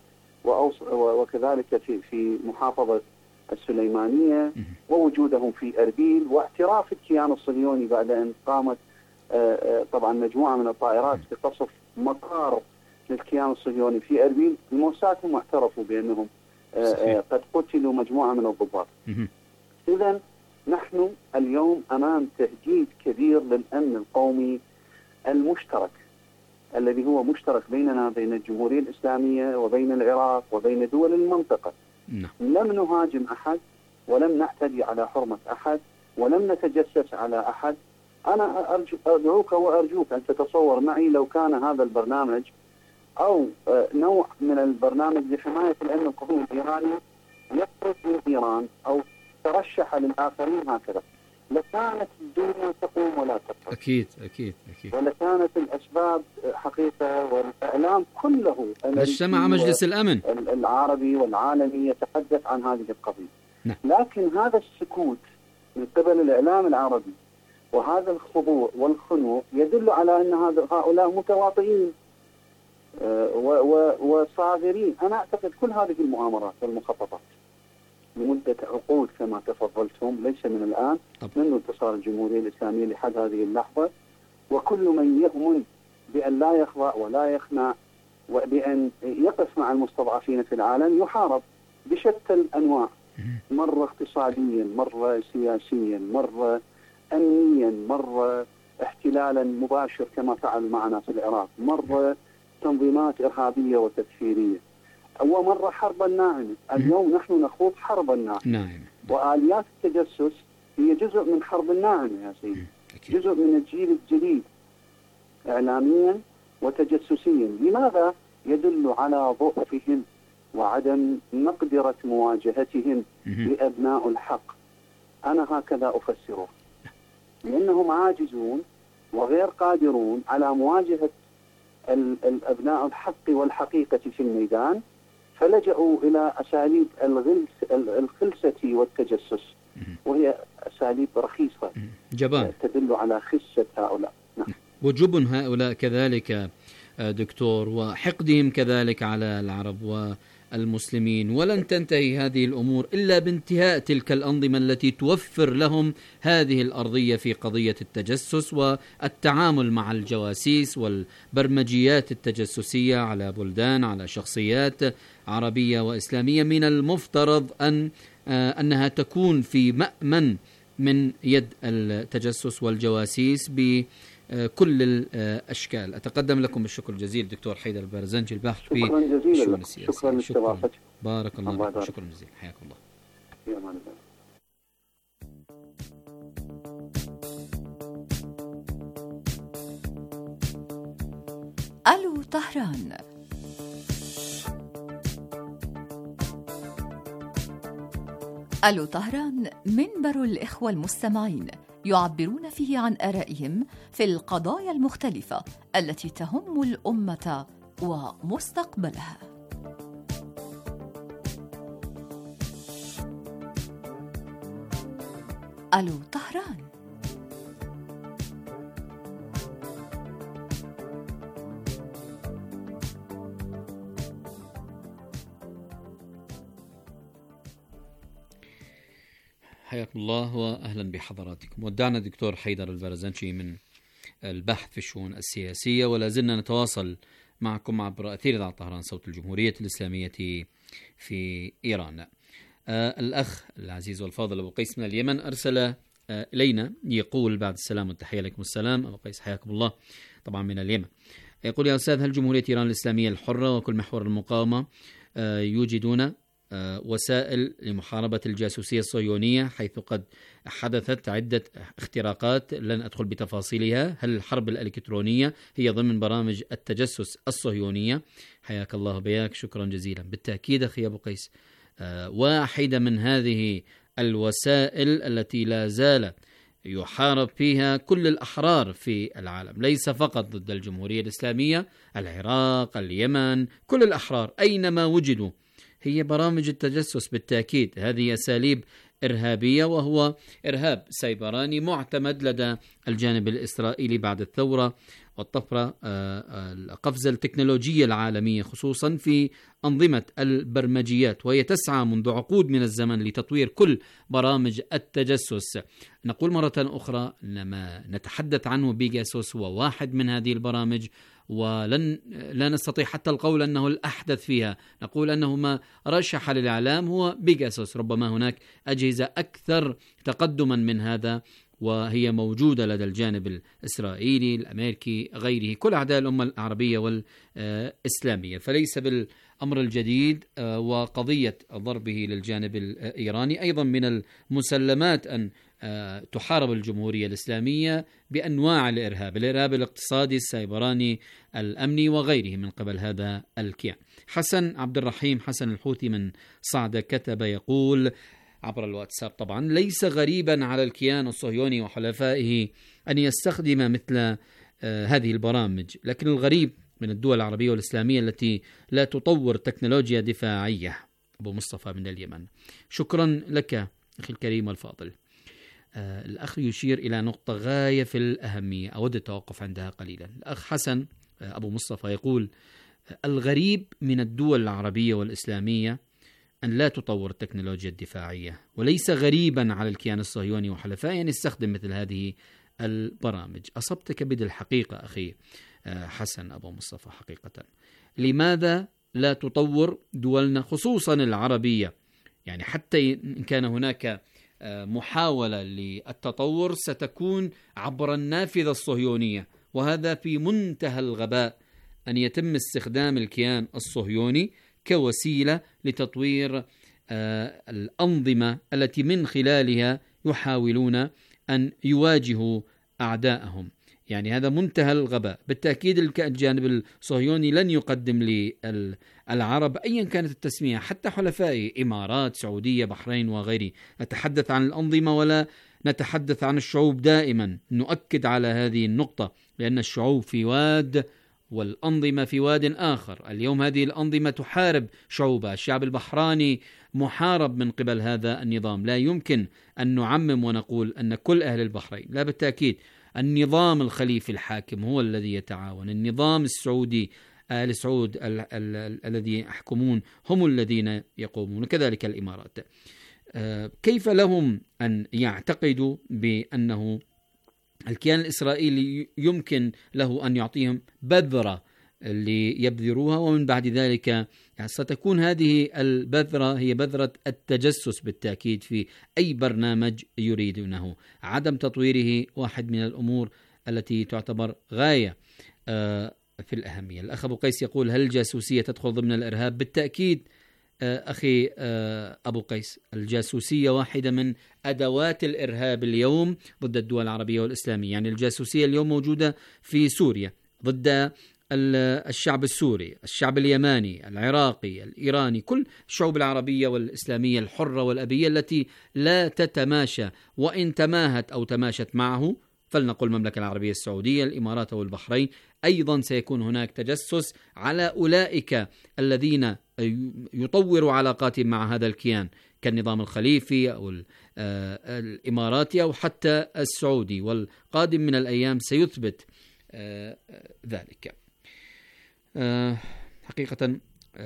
وكذلك في في محافظة السليمانية ووجودهم في أربيل، واعتراف الكيان الصهيوني بعد أن قامت طبعا مجموعة من الطائرات بقصف مطار للكيان الصهيوني في أربيل. الموساد هم اعترفوا بأنهم صحيح. قد قتلوا مجموعة من الضباط. إذن نحن اليوم أمام تهديد كبير للأمن القومي المشترك الذي هو مشترك بيننا بين الجمهورية الإسلامية وبين العراق وبين دول المنطقة. لم نهاجم أحد ولم نعتدي على حرمة أحد ولم نتجسس على أحد. أنا أرجو أدعوك وأرجوك أن تتصور معي لو كان هذا البرنامج أو نوع من البرنامج لحماية الأمن القومي الإيراني يخرج من إيران أو ترشح للآخرين هكذا، لكانت الدنيا تقوم ولا تقوم. أكيد أكيد أكيد. ولكانت الأسباب حقيقة والإعلام كله اجتمع مجلس الأمن العربي والعالمي يتحدث عن هذه القضية. نعم. لكن هذا السكوت من قبل الإعلام العربي وهذا الخضوع والخنوع يدل على أن هؤلاء متواطئين وصاغرين. أنا أعتقد كل هذه المؤامرات والمخططات لمدة عقود كما تفضلتم، ليس من الآن، منذ انتصار الجمهورية الإسلامية لحد هذه اللحظة، وكل من يؤمن بأن لا يخضع ولا يخنع وبأن يقف مع المستضعفين في العالم يحارب بشتى الأنواع، مرة اقتصاديا، مرة سياسيا، مرة أمنيا، مرة احتلالا مباشر كما فعل معنا في العراق، مرة تنظيمات إرهابية وتكفيرية، ومرة حربا ناعمة. اليوم نحن نخوض حربا ناعمة، وآليات التجسس هي جزء من حرب الناعمة يا سيدي، جزء من الجيل الجديد إعلاميا وتجسسيا. لماذا؟ يدل على ضعفهم وعدم مقدرة مواجهتهم لأبناء الحق. أنا هكذا أفسره، لأنهم عاجزون وغير قادرون على مواجهة الأبناء الحق والحقيقة في الميدان، فلجأوا إلى أساليب الخلسة والتجسس، وهي أساليب رخيصة جبان تدل على خسة هؤلاء. نعم. وجبن هؤلاء كذلك دكتور، وحقدهم كذلك على العرب والمسلمين. ولن تنتهي هذه الأمور إلا بانتهاء تلك الأنظمة التي توفر لهم هذه الأرضية في قضية التجسس والتعامل مع الجواسيس والبرمجيات التجسسية على بلدان، على شخصيات عربية وإسلامية. من المفترض أن أنها تكون في مأمن من يد التجسس والجواسيس بكل الأشكال. أتقدم لكم بالشكر الجزيل دكتور حيدر البارزنجي، الباحث في الشؤون السياسية. شكرا لاستضافتك. بارك الله فيك، شكرا جزيلا، حياكم الله. يا مان الله. ألو طهران. ألو طهران منبر الإخوة المستمعين يعبرون فيه عن آرائهم في القضايا المختلفة التي تهم الأمة ومستقبلها. ألو طهران. حياكم الله وأهلا بحضراتكم. ودعنا الدكتور حيدر البارزنجي من البحث في الشؤون السياسية، ولا زلنا نتواصل معكم عبر أثير إذاعة طهران صوت الجمهورية الإسلامية في إيران. آه الأخ العزيز والفاضل أبو قيس من اليمن أرسل آه إلينا يقول بعد السلام والتحية لكم السلام أبو قيس حياكم الله طبعا من اليمن. يقول: يا أستاذ، هل جمهورية إيران الإسلامية الحرة وكل محور المقاومة آه يوجدون وسائل لمحاربة الجاسوسية الصهيونية، حيث قد حدثت عدة اختراقات لن أدخل بتفاصيلها؟ هل الحرب الإلكترونية هي ضمن برامج التجسس الصهيونية؟ حياك الله بياك، شكرا جزيلا. بالتأكيد أخي أبو قيس، واحدة من هذه الوسائل التي لا زال يحارب فيها كل الأحرار في العالم، ليس فقط ضد الجمهورية الإسلامية، العراق، اليمن، كل الأحرار أينما وجدوا، هي برامج التجسس. بالتأكيد هذه أساليب إرهابية، وهو إرهاب سيبراني معتمد لدى الجانب الإسرائيلي بعد الثورة والطفرة، القفزة التكنولوجية العالمية خصوصا في أنظمة البرمجيات، وهي تسعى منذ عقود من الزمن لتطوير كل برامج التجسس. نقول مرة أخرى أن ما نتحدث عنه بيجاسوس هو واحد من هذه البرامج، ولن لا نستطيع حتى القول أنه الأحدث فيها، نقول أنه ما رشح للإعلام هو بيجاسوس. ربما هناك أجهزة أكثر تقدما من هذا وهي موجودة لدى الجانب الإسرائيلي، الأمريكي، غيره، كل أعداء الأمة العربية والإسلامية، فليس بالأمر الجديد. وقضية ضربه للجانب الإيراني أيضا من المسلمات أن تحارب الجمهورية الإسلامية بأنواع الإرهاب، الإرهاب الاقتصادي، السيبراني، الأمني وغيره من قبل هذا الكيان. حسن عبد الرحيم حسن الحوثي من صعدة كتب يقول عبر الواتساب طبعا: ليس غريبا على الكيان الصهيوني وحلفائه أن يستخدم مثل آه هذه البرامج، لكن الغريب من الدول العربية والإسلامية التي لا تطور تكنولوجيا دفاعية. أبو مصطفى من اليمن، شكرا لك أخي الكريم والفاضل. آه الأخ يشير إلى نقطة غاية في الأهمية، أود التوقف عندها قليلا. الأخ حسن آه أبو مصطفى يقول: آه الغريب من الدول العربية والإسلامية أن لا تطور التكنولوجيا الدفاعية، وليس غريبا على الكيان الصهيوني وحلفائه أن يستخدم مثل هذه البرامج. أصبت كبد الحقيقة أخي حسن أبو مصطفى. حقيقة لماذا لا تطور دولنا خصوصا العربية؟ يعني حتى إن كان هناك محاولة للتطور ستكون عبر النافذة الصهيونية، وهذا في منتهى الغباء أن يتم استخدام الكيان الصهيوني كوسيلة لتطوير آه الأنظمة التي من خلالها يحاولون أن يواجهوا أعداءهم. يعني هذا منتهى الغباء. بالتأكيد الجانب الصهيوني لن يقدم للعرب أيا كانت التسمية، حتى حلفائي إمارات، سعودية، بحرين وغيره. نتحدث عن الأنظمة ولا نتحدث عن الشعوب. دائما نؤكد على هذه النقطة، لأن الشعوب في واد والأنظمة في واد آخر. اليوم هذه الأنظمة تحارب شعوبها. الشعب البحراني محارب من قبل هذا النظام. لا يمكن أن نعمم ونقول أن كل أهل البحرين، لا، بالتأكيد النظام الخليفي الحاكم هو الذي يتعاون. النظام السعودي، آل سعود الذي يحكمون هم الذين يقومون، وكذلك الإمارات. كيف لهم أن يعتقدوا بأنه الكيان الإسرائيلي يمكن له أن يعطيهم بذرة ليبذروها، ومن بعد ذلك يعني ستكون هذه البذرة هي بذرة التجسس بالتأكيد في أي برنامج يريدونه. عدم تطويره واحد من الأمور التي تعتبر غاية في الأهمية. الأخ أبو قيس يقول: هل الجاسوسية تدخل ضمن الإرهاب؟ بالتأكيد أخي أبو قيس، الجاسوسية واحدة من أدوات الإرهاب اليوم ضد الدول العربية والإسلامية. يعني الجاسوسية اليوم موجودة في سوريا ضد الشعب السوري، الشعب اليماني، العراقي، الإيراني، كل الشعوب العربية والإسلامية الحرة والأبية التي لا تتماشى، وإن تماهت أو تماشت معه، فلنقل المملكة العربية السعودية، الإمارات والبحرين، أيضا سيكون هناك تجسس على أولئك الذين يطوروا علاقاتهم مع هذا الكيان كالنظام الخليفي أو الإماراتي أو حتى السعودي، والقادم من الأيام سيثبت ذلك. حقيقة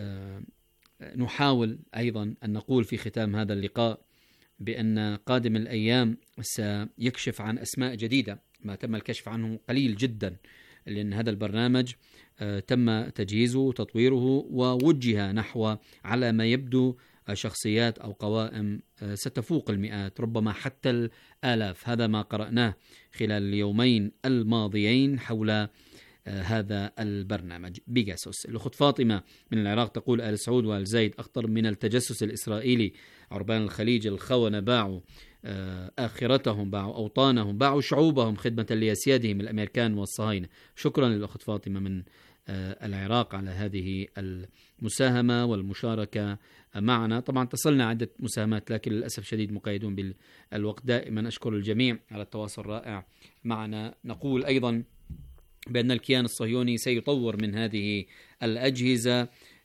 نحاول أيضا أن نقول في ختام هذا اللقاء بأن قادم الأيام سيكشف عن أسماء جديدة ما تم الكشف عنه قليل جدا، لأن هذا البرنامج تم تجهيزه وتطويره ووجه نحو على ما يبدو شخصيات أو قوائم ستفوق المئات، ربما حتى الآلاف. هذا ما قرأناه خلال اليومين الماضيين حول هذا البرنامج بيجاسوس. الأخت فاطمة من العراق تقول: آل سعود وآل زايد أخطر من التجسس الإسرائيلي. عربان الخليج الخونة باعوا آخرتهم، باعوا أوطانهم، باعوا شعوبهم خدمة لأسيادهم الأمريكان والصهاينة. شكرا للأخت فاطمة من العراق على هذه المساهمة والمشاركة معنا. طبعا تصلنا عدة مساهمات لكن للأسف شديد مقيدون بالوقت. دائما أشكر الجميع على التواصل الرائع معنا. نقول أيضا بأن الكيان الصهيوني سيطور من هذه الأجهزة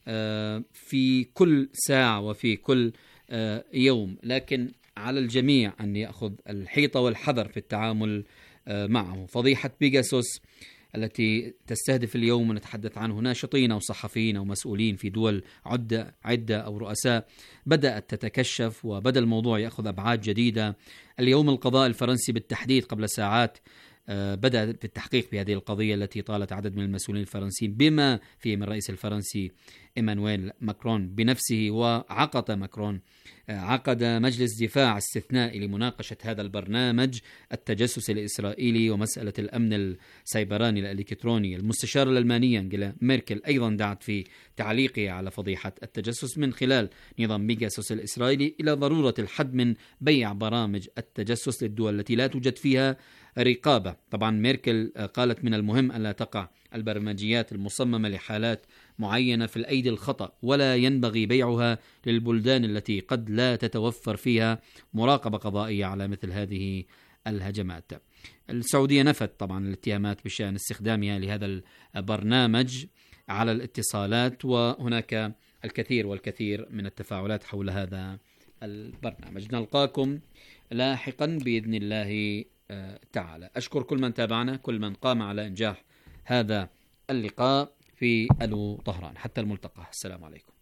في كل ساعة وفي كل يوم، لكن على الجميع أن يأخذ الحيطة والحذر في التعامل معه. فضيحة بيجاسوس التي تستهدف اليوم ونتحدث عنه ناشطين أو صحفيين أو مسؤولين في دول عدة, عدة أو رؤساء بدأت تتكشف وبدأ الموضوع يأخذ أبعاد جديدة. اليوم القضاء الفرنسي بالتحديد قبل ساعات بدأ في التحقيق في هذه القضية التي طالت عدد من المسؤولين الفرنسيين بما فيه من الرئيس الفرنسي إيمانويل ماكرون بنفسه. وعقد ماكرون عقد مجلس دفاع استثنائي لمناقشة هذا البرنامج التجسس الإسرائيلي ومسألة الأمن السيبراني الإلكتروني. المستشارة الألمانية أنجيلا ميركل أيضا دعت في تعليقها على فضيحة التجسس من خلال نظام بيجاسوس الإسرائيلي إلى ضرورة الحد من بيع برامج التجسس للدول التي لا توجد فيها رقابة. طبعا ميركل قالت من المهم أن لا تقع البرمجيات المصممة لحالات معينة في الأيدي الخطأ، ولا ينبغي بيعها للبلدان التي قد لا تتوفر فيها مراقبة قضائية على مثل هذه الهجمات. السعودية نفت طبعا الاتهامات بشأن استخدامها لهذا البرنامج على الاتصالات، وهناك الكثير والكثير من التفاعلات حول هذا البرنامج. نلقاكم لاحقا بإذن الله تعالى. أشكر كل من تابعنا، كل من قام على إنجاح هذا اللقاء في ألو طهران. حتى الملتقى، السلام عليكم.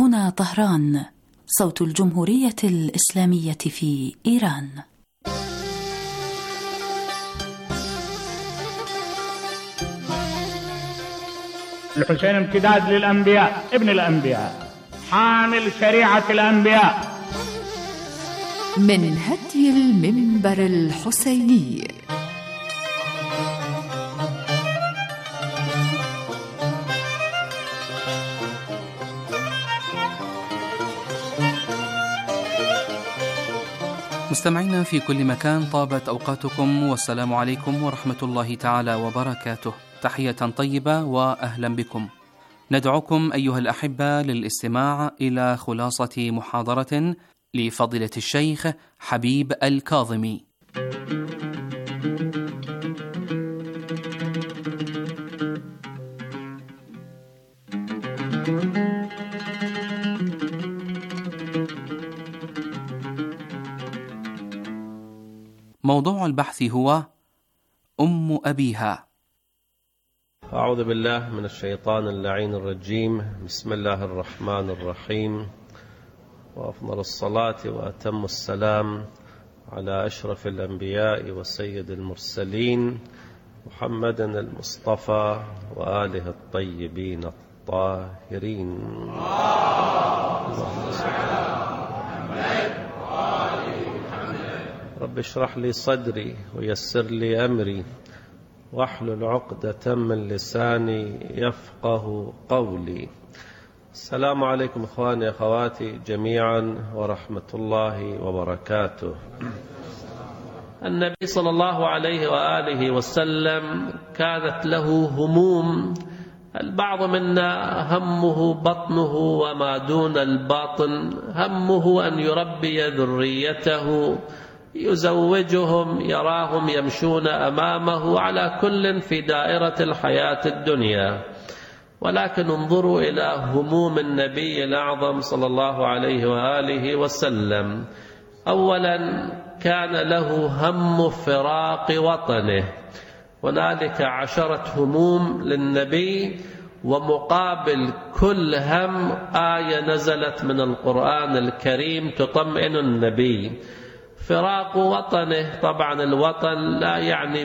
هنا طهران، صوت الجمهورية الإسلامية في إيران. الحسين امتداد للأنبياء، ابن الأنبياء، حامل شريعة الأنبياء. من هدي المنبر الحسيني. مستمعينا في كل مكان، طابت أوقاتكم والسلام عليكم ورحمة الله تعالى وبركاته. تحية طيبة وأهلا بكم. ندعوكم أيها الأحبة للاستماع إلى خلاصة محاضرة لفضيلة الشيخ حبيب الكاظمي. موضوع البحث هو أم أبيها. أعوذ بالله من الشيطان اللعين الرجيم. بسم الله الرحمن الرحيم، وأفضل الصلاة وأتم السلام على أشرف الأنبياء وسيد المرسلين محمد المصطفى وآله الطيبين الطاهرين. رب اشرح لي صدري ويسر لي أمري واحلل عقدة من لساني يفقه قولي. السلام عليكم إخواني أخواتي جميعا ورحمة الله وبركاته. النبي صلى الله عليه وآله وسلم كانت له هموم. البعض منا همه بطنه وما دون الباطن، همه أن يربي ذريته، يزوجهم، يراهم يمشون أمامه، على كل في دائرة الحياة الدنيا. ولكن انظروا إلى هموم النبي الأعظم صلى الله عليه وآله وسلم. أولا كان له هم فراق وطنه. هنالك عشرة هموم للنبي، ومقابل كل هم آية نزلت من القرآن الكريم تطمئن النبي. فراق وطنه، طبعا الوطن لا يعني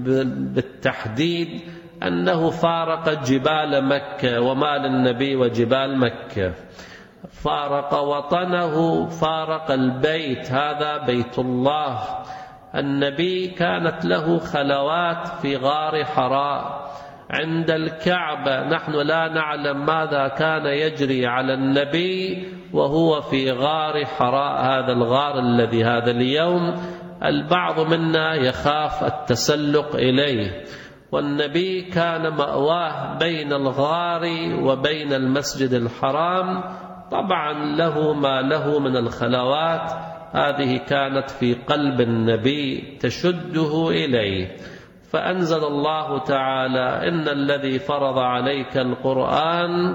بالتحديد أنه فارق جبال مكة، وما للنبي وجبال مكة. فارق وطنه، فارق البيت، هذا بيت الله. النبي كانت له خلوات في غار حراء عند الكعبة. نحن لا نعلم ماذا كان يجري على النبي وهو في غار حراء، هذا الغار الذي هذا اليوم البعض منا يخاف التسلق إليه. والنبي كان مأواه بين الغار وبين المسجد الحرام. طبعا له ما له من الخلوات، هذه كانت في قلب النبي تشده إليه. فأنزل الله تعالى: إن الذي فرض عليك القرآن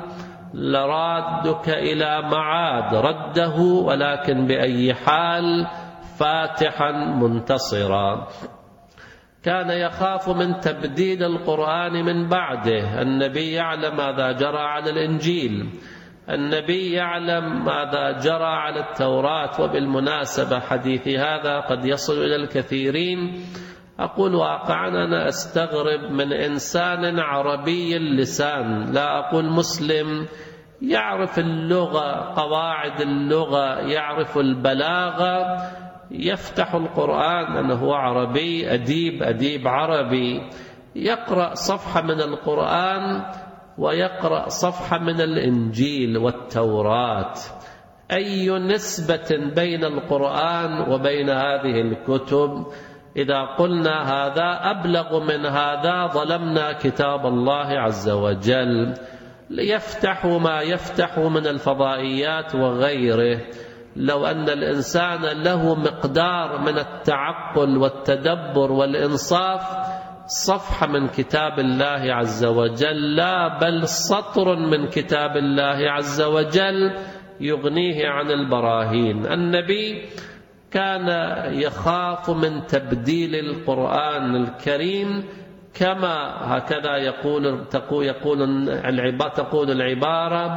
لرادك إلى معاد، رده ولكن بأي حال؟ فاتحا منتصرا. كان يخاف من تبديل القرآن من بعده. النبي يعلم ماذا جرى على الإنجيل، النبي يعلم ماذا جرى على التوراة. وبالمناسبة حديثي هذا قد يصل إلى الكثيرين. أقول واقعا أنا أستغرب من إنسان عربي اللسان، لا أقول مسلم، يعرف اللغة، قواعد اللغة، يعرف البلاغة، يفتح القرآن أنه عربي، أديب أديب عربي، يقرأ صفحة من القرآن ويقرأ صفحة من الإنجيل والتوراة. أي نسبة بين القرآن وبين هذه الكتب؟ إذا قلنا هذا أبلغ من هذا ظلمنا كتاب الله عز وجل. ليفتح ما يفتح من الفضائيات وغيره. لو أن الإنسان له مقدار من التعقل والتدبر والإنصاف، صفحة من كتاب الله عز وجل، لا بل سطر من كتاب الله عز وجل يغنيه عن البراهين. النبي كان يخاف من تبديل القرآن الكريم، كما هكذا يقول تقول يقول العبارة تقول العبارة: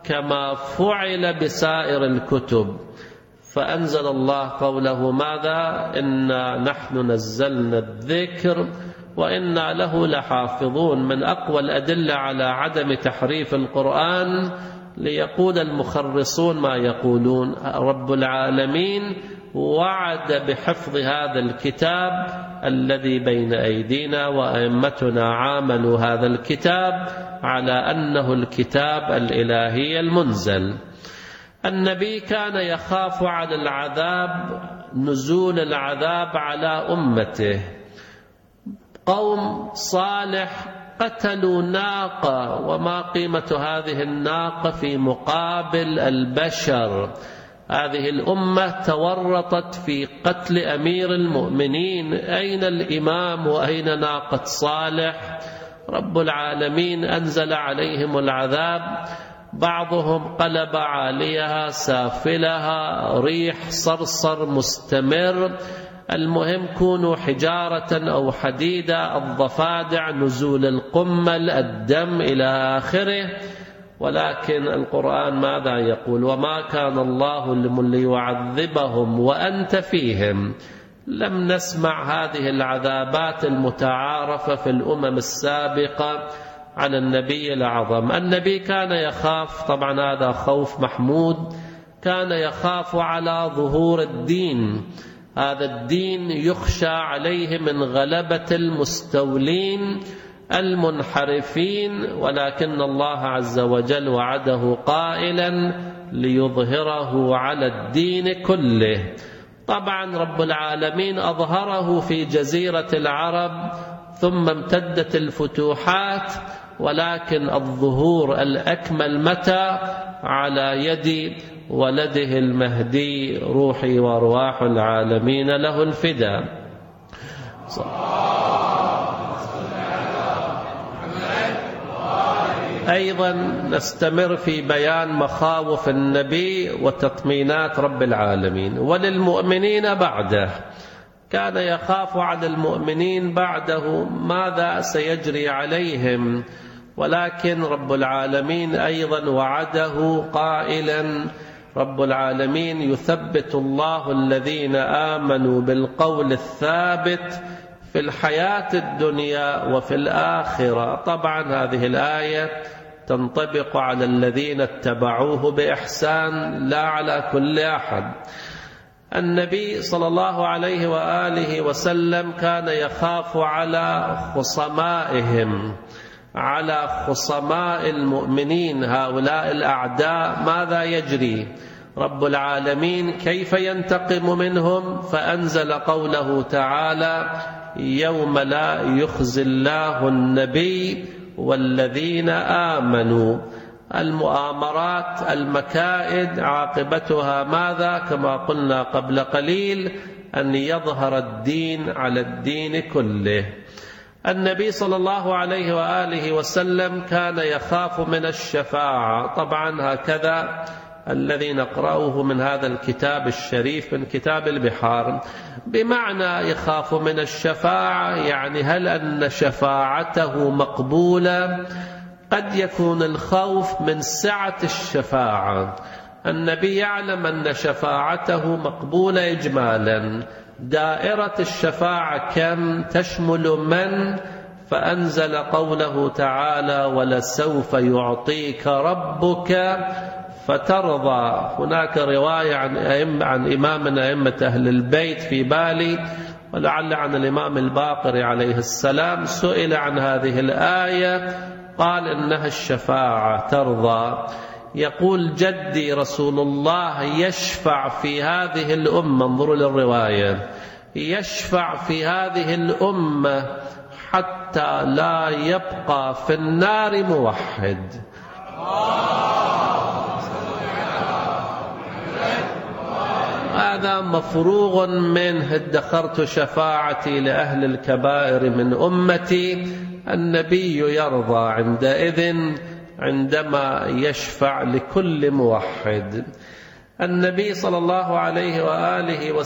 كما فعل بسائر الكتب، فأنزل الله قوله ماذا؟ إنا نحن نزلنا الذكر وإنا له لحافظون. من أقوى الأدلة على عدم تحريف القرآن ليقول المخرصون ما يقولون. رب العالمين وعد بحفظ هذا الكتاب الذي بين أيدينا، وأئمتنا عاملوا هذا الكتاب على أنه الكتاب الإلهي المنزل. النبي كان يخاف على العذاب، نزول العذاب على أمته. قوم صالح قتلوا ناقة، وما قيمة هذه الناقة في مقابل البشر؟ هذه الأمة تورطت في قتل أمير المؤمنين، أين الإمام وأين ناقة صالح؟ رب العالمين أنزل عليهم العذاب، بعضهم قلب عاليها سافلها، ريح صرصر مستمر، المهم كونوا حجارة أو حديدة، الضفادع، نزول القمل، الدم إلى آخره. ولكن القرآن ماذا يقول؟ وما كان الله ليعذبهم وأنت فيهم. لم نسمع هذه العذابات المتعارفة في الأمم السابقة على النبي الأعظم. النبي كان يخاف، طبعا هذا خوف محمود، كان يخاف على ظهور الدين. هذا الدين يخشى عليه من غلبة المستولين المنحرفين، ولكن الله عز وجل وعده قائلا ليظهره على الدين كله. طبعا رب العالمين أظهره في جزيرة العرب، ثم امتدت الفتوحات، ولكن الظهور الأكمل متى؟ على يد ولده المهدي، روحي وأرواح العالمين له الفداء. أيضا نستمر في بيان مخاوف النبي وتطمينات رب العالمين. وللمؤمنين بعده، كان يخاف على المؤمنين بعده ماذا سيجري عليهم، ولكن رب العالمين أيضا وعده قائلا، رب العالمين يثبت الله الذين آمنوا بالقول الثابت في الحياة الدنيا وفي الآخرة. طبعا هذه الآية تنطبق على الذين اتبعوه بإحسان، لا على كل أحد. النبي صلى الله عليه وآله وسلم كان يخاف على خصمائهم، على خصماء المؤمنين، هؤلاء الأعداء ماذا يجري؟ رب العالمين كيف ينتقم منهم؟ فأنزل قوله تعالى: يوم لا يخزي الله النبي والذين آمنوا. المؤامرات، المكائد، عاقبتها ماذا؟ كما قلنا قبل قليل، أن يظهر الدين على الدين كله. النبي صلى الله عليه وآله وسلم كان يخاف من الشفاعة. طبعا هكذا الذي نقرأه من هذا الكتاب الشريف، من كتاب البحار، بمعنى يخاف من الشفاعة، يعني هل أن شفاعته مقبولة؟ قد يكون الخوف من سعة الشفاعة. النبي يعلم أن شفاعته مقبولة إجمالا. دائرة الشفاعة كم؟ تشمل من؟ فأنزل قوله تعالى: ولسوف يعطيك ربك فترضى. هناك رواية عن, عن إمام من أئمة أهل البيت في بالي، ولعل عن الإمام الباقر عليه السلام، سئل عن هذه الآية قال إنها الشفاعة ترضى. يقول جدي رسول الله يشفع في هذه الأمة، انظروا للرواية، يشفع في هذه الأمة حتى لا يبقى في النار موحد. هذا مفروغ منه. ادخرت شفاعتي لأهل الكبائر من أمتي. النبي يرضى عندئذ عندما يشفع لكل موحد. النبي صلى الله عليه وآله وسلم